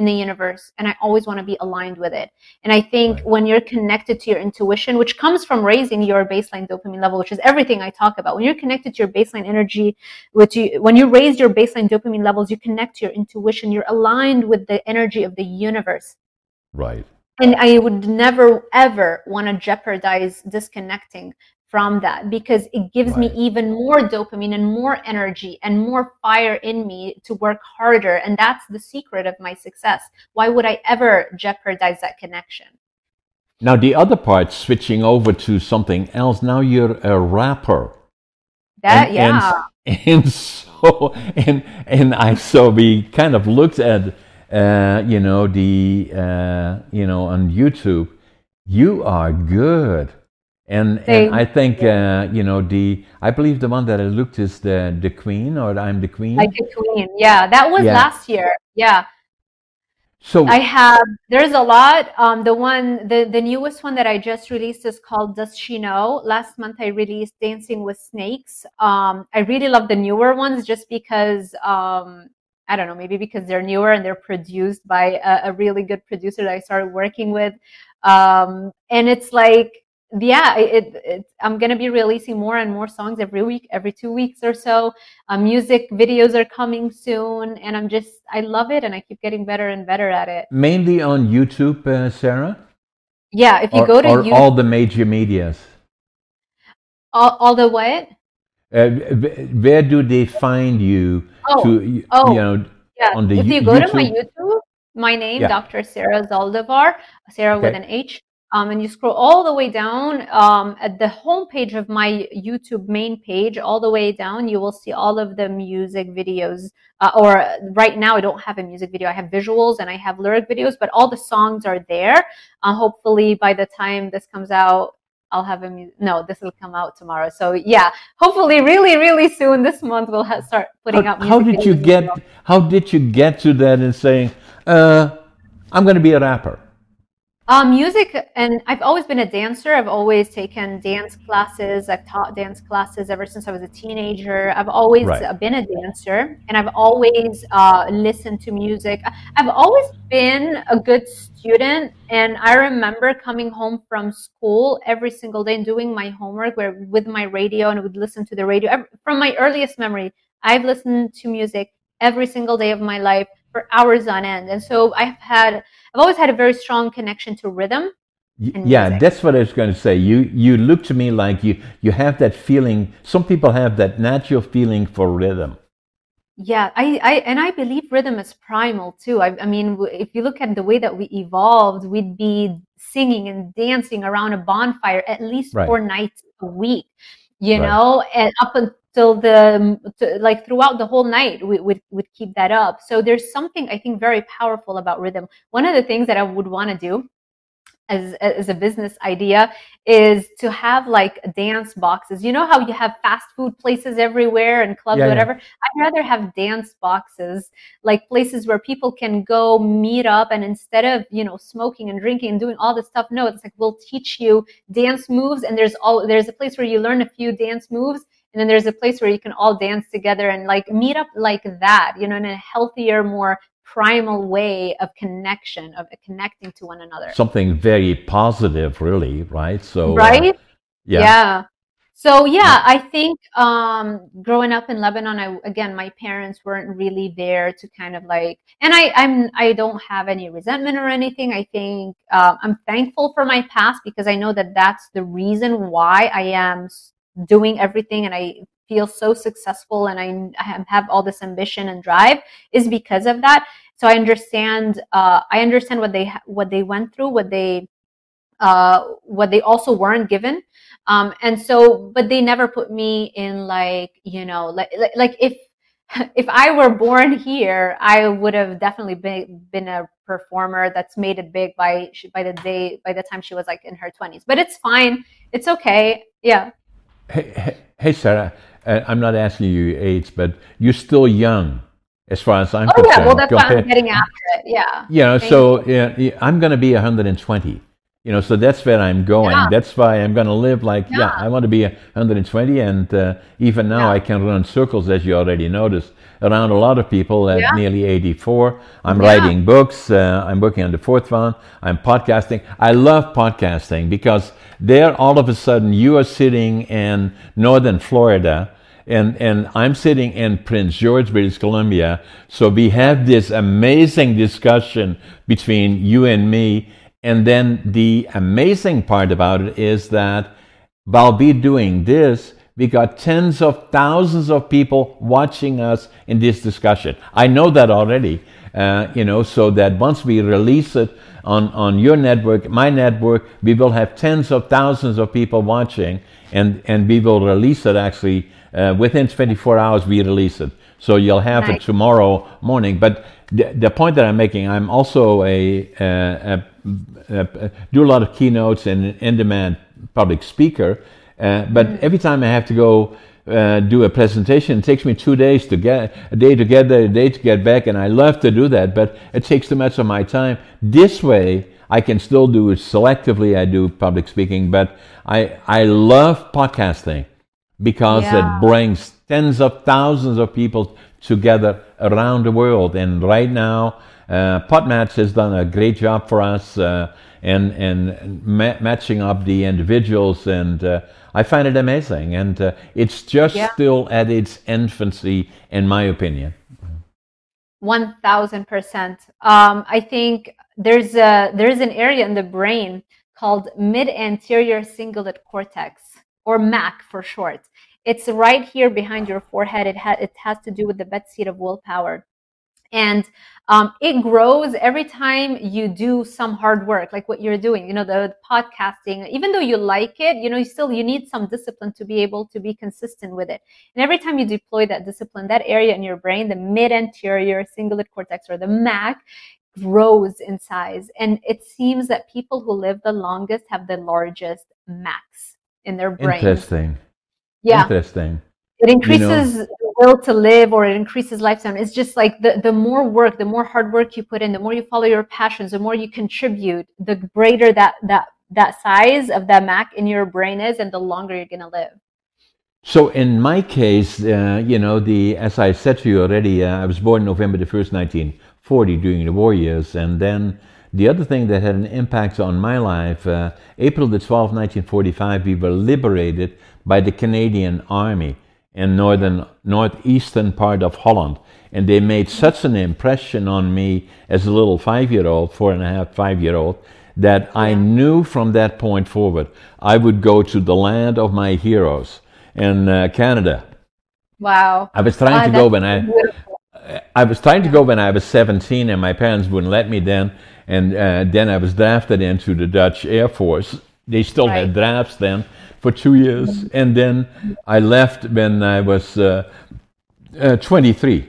in the universe, and I always want to be aligned with it. And I think right. when you're connected to your intuition, which comes from raising your baseline dopamine level, which is everything I talk about, when you're connected to your baseline energy, which you, when you raise your baseline dopamine levels, you connect to your intuition, you're aligned with the energy of the universe. Right. And I would never, ever want to jeopardize disconnecting from that, because it gives right. me even more dopamine and more energy and more fire in me to work harder. And that's the secret of my success. Why would I ever jeopardize that connection? Now, the other part, switching over to something else, now you're a rapper. That, and, yeah. And, and so, and, and I, so we kind of looked at, uh, you know, the, uh, you know, on YouTube, you are good. And, and I think, uh, you know, the, I believe the one that I looked is the, the Queen, or I'm the Queen. Like the Queen, yeah. That was yeah. last year, yeah. So I have, there's a lot. Um, the one, the, the newest one that I just released is called Does She Know? Last month I released Dancing with Snakes. Um, I really love the newer ones just because, um, I don't know, maybe because they're newer and they're produced by a, a really good producer that I started working with. Um, and it's like, yeah, it, it, I'm going to be releasing more and more songs every week, every two weeks or so. Uh, music videos are coming soon, and I'm just, I love it, and I keep getting better and better at it. Mainly on YouTube, uh, Sarah? Yeah, if you or, go to or YouTube. all the major medias? All, all the what? Uh, where do they find you? Oh, to, oh you know, yeah. on the if you YouTube? go to my YouTube, my name, yeah. Doctor Sarah Zaldivar, Sarah okay. with an H. Um, and you scroll all the way down um, at the homepage of my YouTube main page, all the way down, you will see all of the music videos. Uh, or right now, I don't have a music video. I have visuals and I have lyric videos, but all the songs are there. Uh, hopefully, by the time this comes out, I'll have a mu- no. This will come out tomorrow. So yeah, hopefully, really, really soon this month we'll ha- start putting how, out. Music how did videos you get? Well. How did you get to that and saying, uh, "I'm going to be a rapper"? Um, music, and I've always been a dancer. I've always taken dance classes. I've taught dance classes ever since I was a teenager. I've always right. been a dancer, and I've always uh, listened to music. I've always been a good student, and I remember coming home from school every single day and doing my homework where, with my radio, and I would listen to the radio. From my earliest memory, I've listened to music every single day of my life for hours on end. And so I've had, I've always had a very strong connection to rhythm. And yeah, music. That's what I was going to say. You you look to me like you you have that feeling. Some people have that natural feeling for rhythm. Yeah, I, I and I believe rhythm is primal too. I, I mean, if you look at the way that we evolved, we'd be singing and dancing around a bonfire at least right. four nights a week, you right. know, and up until Till the to, like throughout the whole night, we would would keep that up. So there's something I think very powerful about rhythm. One of the things that I would want to do, as as a business idea, is to have like dance boxes. You know how you have fast food places everywhere and clubs, yeah, whatever. Yeah. I'd rather have dance boxes, like places where people can go meet up, and instead of you know smoking and drinking and doing all this stuff, no, it's like we'll teach you dance moves, and there's all there's a place where you learn a few dance moves. And then there's a place where you can all dance together and like meet up like that, you know, in a healthier, more primal way of connection, of connecting to one another. Something very positive, really, right? So, right? Uh, yeah. Yeah. So yeah, I think um, growing up in Lebanon, I, again, my parents weren't really there to kind of like, and I, I'm, I don't have any resentment or anything. I think um, I'm thankful for my past because I know that that's the reason why I am doing everything and I feel so successful and I, I have all this ambition and drive is because of that. So I understand. Uh, I understand what they what they went through, what they uh, what they also weren't given. Um, and so, but they never put me in like, you know, like, like, like if, if I were born here, I would have definitely been, been a performer that's made it big by, by the day, by the time she was like in her twenties, but it's fine. It's okay. Yeah. Hey, hey, hey Sarah, uh, I'm not asking you your age, but you're still young as far as I'm oh, concerned. Yeah, well, that's why I'm getting after it. Yeah. You know, so yeah, I'm going to be one hundred twenty. You know, so that's where I'm going. Yeah. That's why I'm going to live like, yeah, Yeah. I want to be one hundred twenty. And uh, even now, Yeah. I can run circles, as you already noticed, around a lot of people at Yeah. nearly eighty-four. I'm Yeah. writing books. Uh, I'm working on the fourth one. I'm podcasting. I love podcasting because there, all of a sudden, you are sitting in northern Florida. And, and I'm sitting in Prince George, British Columbia. So we have this amazing discussion between you and me. And then the amazing part about it is that while we doing this, we got tens of thousands of people watching us in this discussion. I know that already, uh, you know, so that once we release it on, on your network, my network, we will have tens of thousands of people watching, and, and we will release it actually uh, within twenty-four hours, we release it. So you'll have Nice. it tomorrow morning. But the, the point that I'm making, I'm also a, a, a, a do a lot of keynotes and in-demand public speaker. Uh, but Mm. every time I have to go uh, do a presentation, it takes me two days to get a day to get there, a day to get back, and I love to do that. But it takes too much of my time. This way, I can still do it selectively. I do public speaking, but I I love podcasting because Yeah. it brings tens of thousands of people together around the world. And right now, uh, Podmatch has done a great job for us uh, and and ma- matching up the individuals, and uh, I find it amazing. And uh, it's just Yeah. still at its infancy, in my opinion. One thousand percent. Um, I think there's a there's an area in the brain called mid-anterior cingulate cortex, or M A C for short. It's right here behind your forehead. It ha- it has to do with the bed seat of willpower, and um, it grows every time you do some hard work, like what you're doing. You know, the podcasting. Even though you like it, you know, you still you need some discipline to be able to be consistent with it. And every time you deploy that discipline, that area in your brain, the mid-anterior cingulate cortex, or the M A C, grows in size. And it seems that people who live the longest have the largest M A Cs in their brains. Interesting. Yeah. Interesting. It You know, increases the will to live, or it increases lifespan. It's just like the, the more work, the more hard work you put in, the more you follow your passions, the more you contribute, the greater that that that size of that M A C in your brain is, and the longer you're gonna live. so in my case, uh, you know, the as I said to you already, uh, I was born November the first, nineteen forty, during the war years, and then the other thing that had an impact on my life, uh, April the twelfth, nineteen forty-five, we were liberated by the Canadian Army in northern northeastern part of Holland, and they made such an impression on me as a little five-year-old, four and a half, five-year-old, that I Yeah. knew from that point forward I would go to the land of my heroes in uh, Canada. Wow. I was trying Ah, to go that's when so I beautiful. I was trying to go when I was seventeen, and my parents wouldn't let me then. And uh, then I was drafted into the Dutch Air Force. They still had Right. drafts then for two years, and then I left when I was uh, uh, twenty-three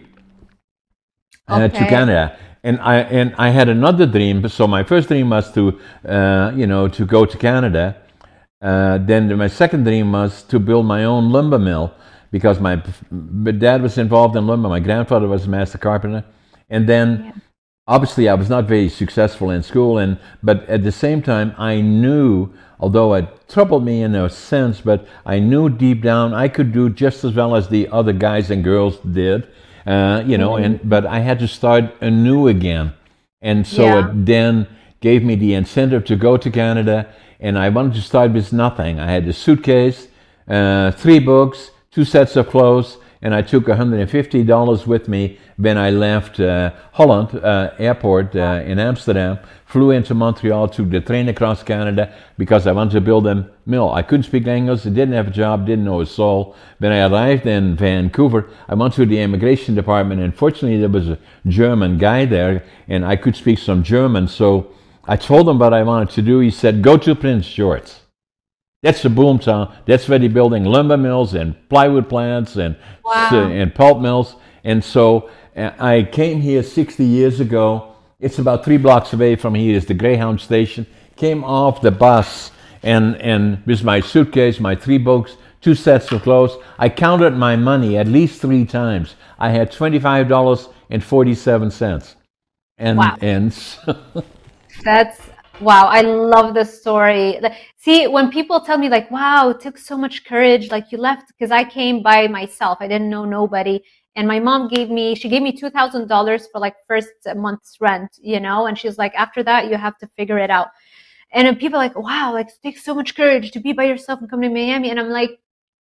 uh, to Okay. Canada. And I and I had another dream. So my first dream was to uh, you know to go to Canada. Uh, then my second dream was to build my own lumber mill, because my, my dad was involved in lumber. My grandfather was a master carpenter, and then Yeah. obviously I was not very successful in school. And but at the same time, I knew, although it troubled me in a sense, but I knew deep down I could do just as well as the other guys and girls did. Uh, you know, and but I had to start anew again, and so Yeah. it then gave me the incentive to go to Canada. And I wanted to start with nothing. I had a suitcase, uh, three books, two sets of clothes, and I took one hundred fifty dollars with me when I left uh, Holland uh, Airport uh, in Amsterdam, flew into Montreal, took the train across Canada because I wanted to build a mill. I couldn't speak English, I didn't have a job, didn't know a soul. When I arrived in Vancouver, I went to the immigration department, and fortunately there was a German guy there, and I could speak some German, so I told him what I wanted to do. He said, go to Prince George. That's the boom town. That's where they're building lumber mills and plywood plants and, Wow. and pulp mills. And so uh, I came here sixty years ago. It's about three blocks away from here is the Greyhound station. Came off the bus and, and with my suitcase, my three books, two sets of clothes. I counted my money at least three times. I had twenty-five dollars and forty-seven cents. And, Wow. and so That's Wow, I love this story. Like, see, when people tell me like, "Wow, it took so much courage," like you left because I came by myself. I didn't know nobody, and my mom gave me she gave me two thousand dollars for like first month's rent, you know, and she's like, "After that, you have to figure it out." And then people are like, "Wow, like it takes so much courage to be by yourself and come to Miami," and I'm like,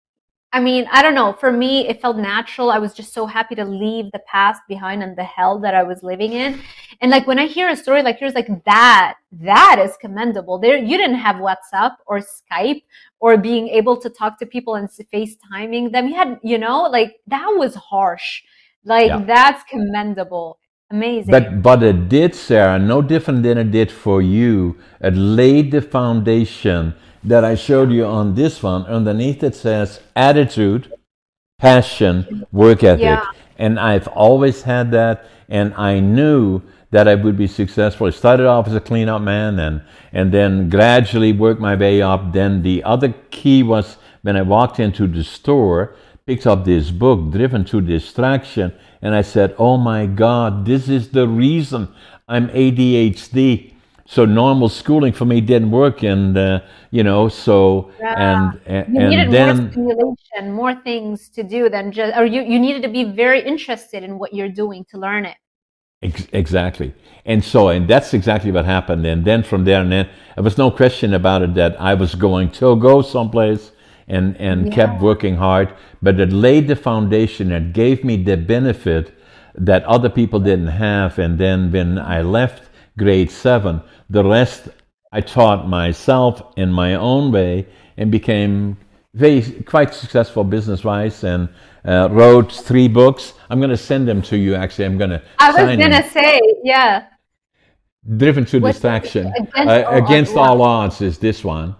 I mean, I don't know. For me, it felt natural. I was just so happy to leave the past behind and the hell that I was living in. And like when I hear a story like yours, like that, that is commendable. There, you didn't have WhatsApp or Skype or being able to talk to people and FaceTiming them. You had, you know, like that was harsh. Yeah. Like that's commendable. Amazing. But but it did, Sarah, no different than it did for you. It laid the foundation that I showed you on this one. Underneath it says attitude, passion, work Yeah. ethic. And I've always had that, and I knew that I would be successful. I started off as a cleanup man and and then gradually worked my way up. Then the other key was when I walked into the store, picked up this book, Driven to Distraction, and I said, "Oh my God, this is the reason I'm A D H D." So normal schooling for me didn't work, and uh, you know, so Yeah. and and, You and needed more then stimulation, more things to do than just, or you, you needed to be very interested in what you're doing to learn it. Ex- exactly. And so, and that's exactly what happened. And then from there, and then there was no question about it that I was going to go someplace and, and kept Yeah. working hard. But it laid the foundation. It gave me the benefit that other people didn't have. And then when I left grade seven, the rest I taught myself in my own way and became very quite successful business wise and uh, wrote three books. I'm going to send them to you. Actually, I'm going to I was sign them. gonna say, yeah. Driven to What Distraction, against uh, all odds? Against Wow. All Odds is this one.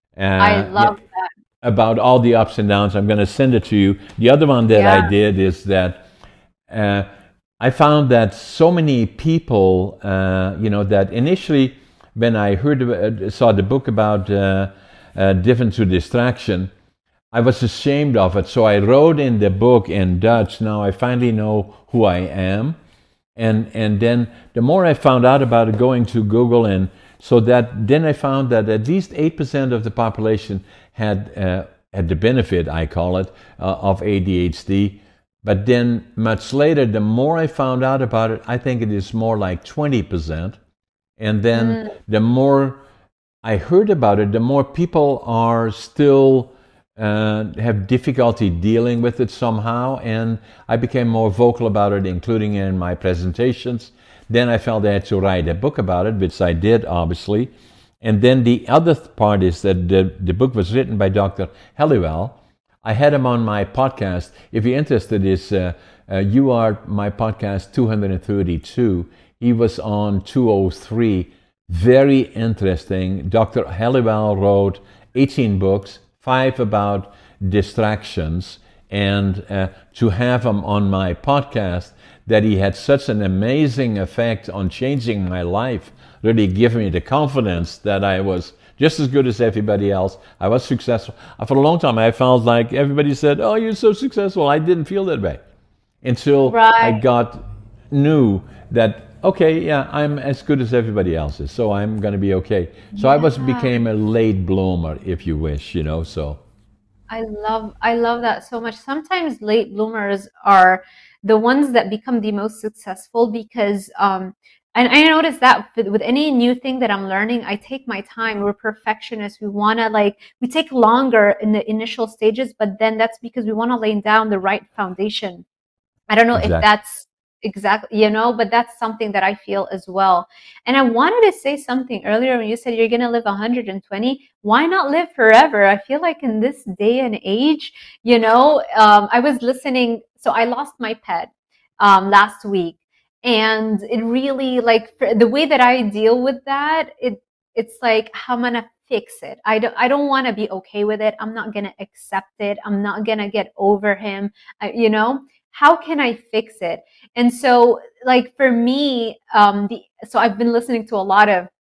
I Uh, yeah, love that. about all the ups and downs. I'm going to send it to you. The other one that I Yeah. did is that uh, I found that so many people, uh, you know, that initially when I heard uh, saw the book about uh, uh, Driven to Distraction, I was ashamed of it. So I wrote in the book in Dutch. Now I finally know who I am. And, and then the more I found out about it, going to Google, and so that then I found that at least eight percent of the population had, uh, had the benefit, I call it, uh, of A D H D. But then much later, the more I found out about it, I think it is more like twenty percent. And then Mm, the more I heard about it, the more people are still uh, have difficulty dealing with it somehow, and I became more vocal about it, including in my presentations. Then I felt I had to write a book about it, which I did, obviously. And then the other part is that the, the book was written by Doctor Halliwell. I had him on my podcast. If you're interested, is uh, uh, you are my podcast two hundred thirty-two. He was on two oh three. Very interesting. Doctor Halliwell wrote eighteen books, five about distractions, and uh, to have him on my podcast, that he had such an amazing effect on changing my life, really giving me the confidence that I was just as good as everybody else. I was successful. For a long time, I felt like everybody said, "Oh, you're so successful." I didn't feel that way until I right. got knew that okay, yeah, I'm as good as everybody else is, so I'm going to be okay. So I was Yeah. became a late bloomer, if you wish, you know. So I love I love that so much. Sometimes late bloomers are the ones that become the most successful because um and I notice that with, with any new thing that I'm learning, I take my time. We're perfectionists. We want to like we take longer in the initial stages, but then that's because we want to lay down the right foundation. I don't know if exactly. that's exactly, you know, but that's something that I feel as well. And I wanted to say something earlier when you said you're going to live one hundred twenty. Why not live forever? I feel like in this day and age, you know, um, I was listening. So I lost my pet um, last week. And it really, like, for the way that I deal with that, it it's like, how am I gonna fix it? I don't, I don't want to be okay with it. I'm not going to accept it. I'm not going to get over him. I, you know, how can I fix it? And so, like for me, um, the so I've been listening to a lot of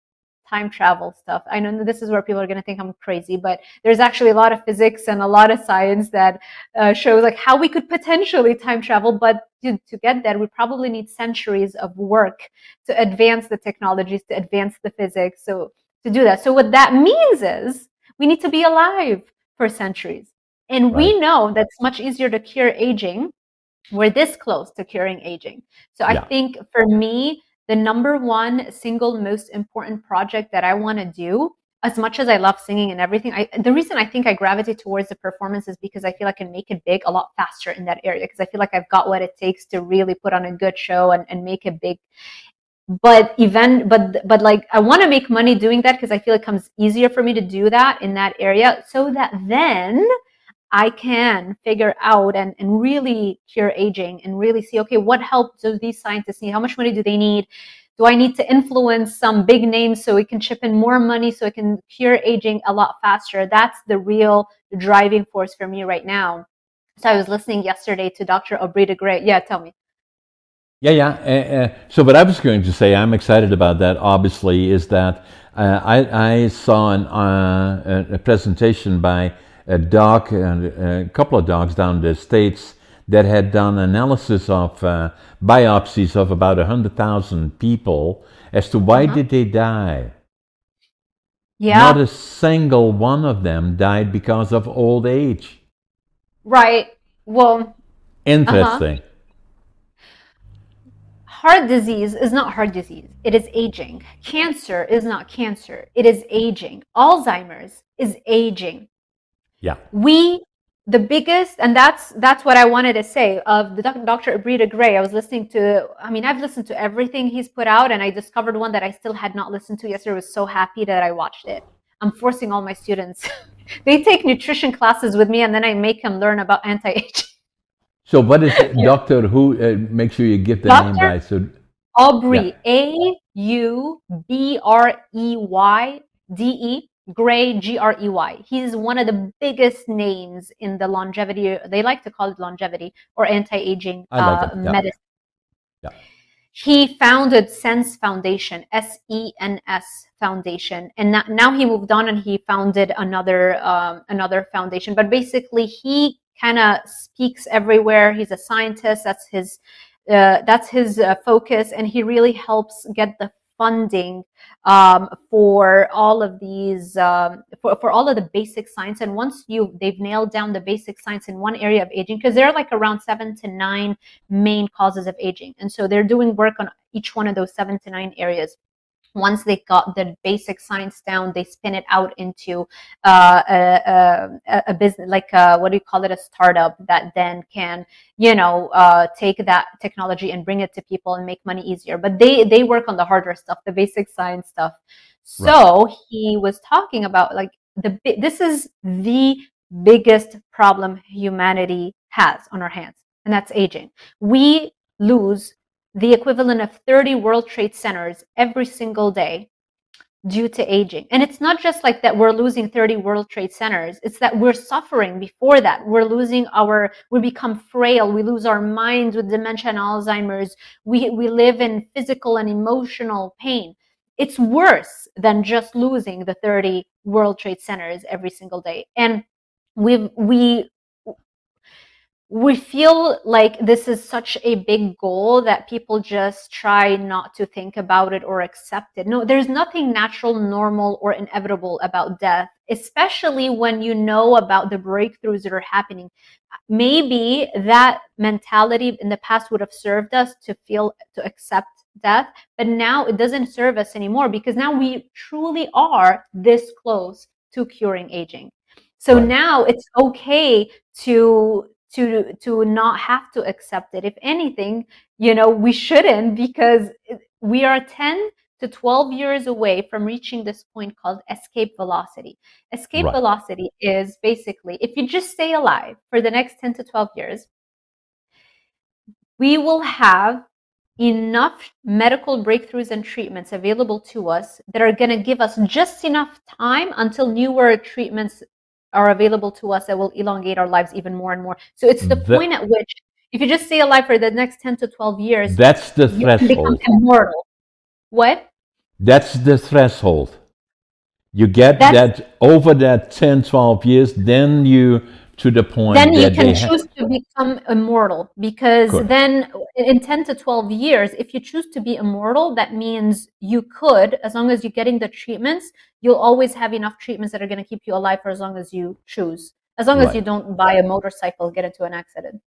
time travel stuff. I know this is where people are going to think I'm crazy, but there's actually a lot of physics and a lot of science that uh, shows like how we could potentially time travel. But to, to get there, we probably need centuries of work to advance the technologies, to advance the physics. So to do that. So what that means is we need to be alive for centuries. And Right. we know that's much easier to cure aging. We're this close to curing aging. So I Yeah. think for me, the number one single most important project that I want to do, as much as I love singing and everything, I, the reason I think I gravitate towards the performance is because I feel I can make it big a lot faster in that area, because I feel like I've got what it takes to really put on a good show and, and make it big. But event, but but like I want to make money doing that because I feel it comes easier for me to do that in that area, so that then I can figure out and, and really cure aging and really see, okay, what help do these scientists need? How much money do they need? Do I need to influence some big names so we can chip in more money so it can cure aging a lot faster? That's the real driving force for me right now. So I was listening yesterday to Doctor Aubrey de Grey. Yeah, tell me. Yeah, yeah. Uh, uh, so what I was going to say, I'm excited about that. Obviously, is that uh, I, I saw an, uh, a presentation by a doc, uh, a couple of docs down in the States that had done analysis of uh, biopsies of about a hundred thousand people as to why Uh-huh. did they die. Yeah. Not a single one of them died because of old age. Right. Well, Interesting. heart disease is not heart disease. It is aging. Cancer is not cancer. It is aging. Alzheimer's is aging. Yeah. We, the biggest, and that's that's what I wanted to say of the doc- Doctor Aubrey de Grey. I was listening to, I mean, I've listened to everything he's put out, and I discovered one that I still had not listened to yesterday. I was so happy that I watched it. I'm forcing all my students. They take nutrition classes with me, and then I make them learn about anti-aging. So what is it? Doctor Who? Uh, make sure you give the name Doctor right. So Aubrey, Yeah. A U B R E Y D E, Gray, G R E Y. He's one of the biggest names in the longevity, they like to call it longevity or anti-aging I like uh, it. Yeah. medicine. Yeah. He founded Sense Foundation, S E N S Foundation, and no- now he moved on and he founded another um, another foundation. But basically, he kind of speaks everywhere. He's a scientist. That's his uh, that's his uh, focus, and he really helps get the funding um, for all of these um, for, for all of the basic science. And once you they've nailed down the basic science in one area of aging, because there are like around seven to nine main causes of aging, and so they're doing work on each one of those seven to nine areas. Once they got the basic science down, they spin it out into uh, a, a, a business, like a, what do you call it, a startup that then can, you know, uh, take that technology and bring it to people and make money easier. But they they work on the harder stuff, the basic science stuff. So right. He was talking about like the this is the biggest problem humanity has on our hands, and that's aging. We lose the equivalent of thirty World Trade Centers every single day due to aging. And it's not just like that we're losing thirty World Trade Centers. It's that we're suffering before that. We're losing our, we become frail. We lose our minds with dementia and Alzheimer's. We, we live in physical and emotional pain. It's worse than just losing the thirty World Trade Centers every single day. And we've, we, we feel like this is such a big goal that people just try not to think about it or accept it. No, there's nothing natural, normal, or inevitable about death, especially when you know about the breakthroughs that are happening. Maybe that mentality in the past would have served us to feel, to accept death, but now it doesn't serve us anymore because now we truly are this close to curing aging. So right. Now it's okay to to to not have to accept it. If anything, you know, we shouldn't, because we are ten to twelve years away from reaching this point called escape velocity. Escape right. velocity is basically, if you just stay alive for the next ten to twelve years, we will have enough medical breakthroughs and treatments available to us that are going to give us just enough time until newer treatments are available to us that will elongate our lives even more and more. So it's the, the point at which, if you just stay alive for the next ten to twelve years, that's the you can become threshold. immortal. What? That's the threshold. You get That's that over that ten, twelve years, then you to the point then you that can they have. choose to become immortal, because Correct. then in ten to twelve years, if you choose to be immortal, that means you could, as long as you're getting the treatments, you'll always have enough treatments that are going to keep you alive for as long as you choose, as long as you Right. don't buy a motorcycle, get into an accident.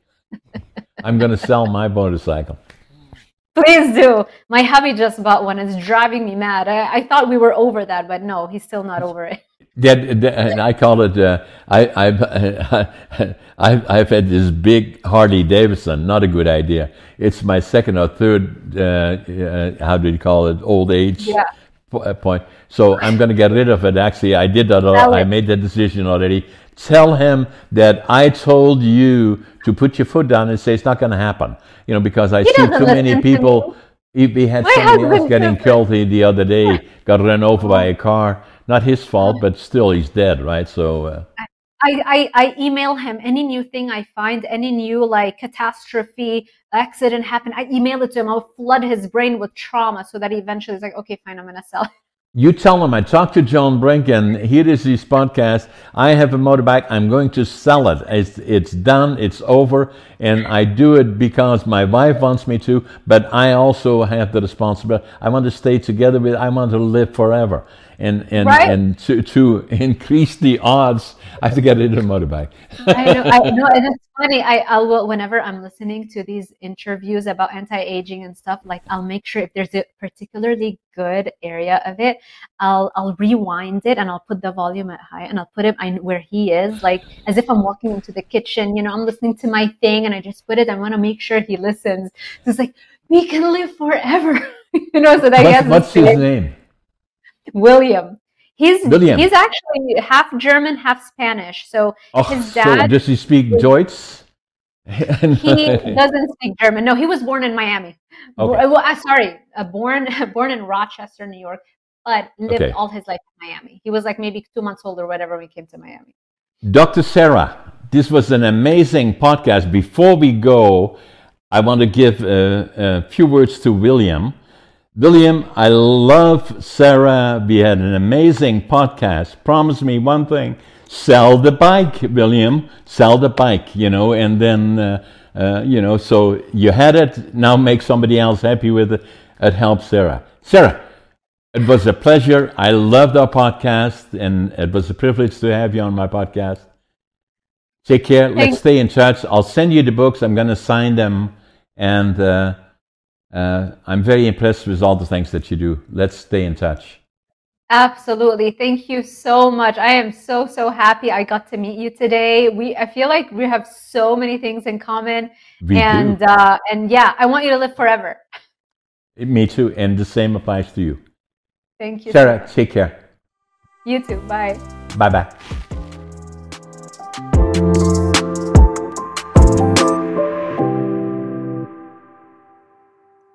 I'm going to sell my motorcycle. Please do. My hubby just bought one. It's driving me mad. I, I thought we were over that, but no, he's still not over it. That, that- and I call it. Uh, I, I've, I've I've had this big Harley Davidson. Not a good idea. It's my second or third. Uh, uh, how do you call it? Old age Yeah. po- uh, point. So I'm going to get rid of it. Actually, I did that. al- Sell I it. made that decision already. Tell him that I told you to put your foot down and say it's not going to happen. You know, because I He see doesn't too many listen to people. me. He, he had My somebody else husband getting doesn't. killed the, the other day. Got run over by a car. Not his fault, but still he's dead, right? So uh, I, I, I email him any new thing I find, any new like catastrophe, accident happen. I email it to him. I'll flood his brain with trauma so that he eventually is like, okay, fine, I'm gonna sell it. you tell him I talked to John Brink and here is his podcast. I have a motorbike. I'm going to sell it. It's it's done. It's over, and I do it because my wife wants me to. But I also have the responsibility. I want to stay together with. I want to live forever. And and Right? and to to increase the odds, I have to get into a motorbike. I know, I know, and it's funny. I, I'll whenever I'm listening to these interviews about anti-aging and stuff, like I'll make sure if there's a particularly good area of it, I'll I'll rewind it and I'll put the volume at high and I'll put him I, where he is, like as if I'm walking into the kitchen. You know, I'm listening to my thing and I just put it. I want to make sure he listens. So it's like we can live forever. You know, so that he What's has what's this his big name? William. He's William. he's actually half German, half Spanish. So Oh, his so dad. does he speak Deutsch? He doesn't speak German. No, he was born in Miami. Bo- Okay. Well, uh, sorry, uh, born born in Rochester, New York, but lived Okay. all his life in Miami. He was like maybe two months old or whatever when we came to Miami. Doctor Sarah, this was an amazing podcast. Before we go, I want to give a, a few words to William. William, I love Sarah. We had an amazing podcast. Promise me one thing: sell the bike, William. Sell the bike, you know, and then, uh, uh, you know, so you had it. Now make somebody else happy with it. It helps Sarah. Sarah, it was a pleasure. I loved our podcast, and it was a privilege to have you on my podcast. Take care. Let's Thank stay in touch. I'll send you the books. I'm going to sign them, and uh, uh, I'm very impressed with all the things that you do. Let's stay in touch. Absolutely. Thank you so much. I am so, so happy I got to meet you today. We I feel like we have so many things in common. We And do. uh and yeah, I want you to live forever. Me too, and the same applies to you. Thank you so Sarah, much. take care. You too. Bye. Bye bye.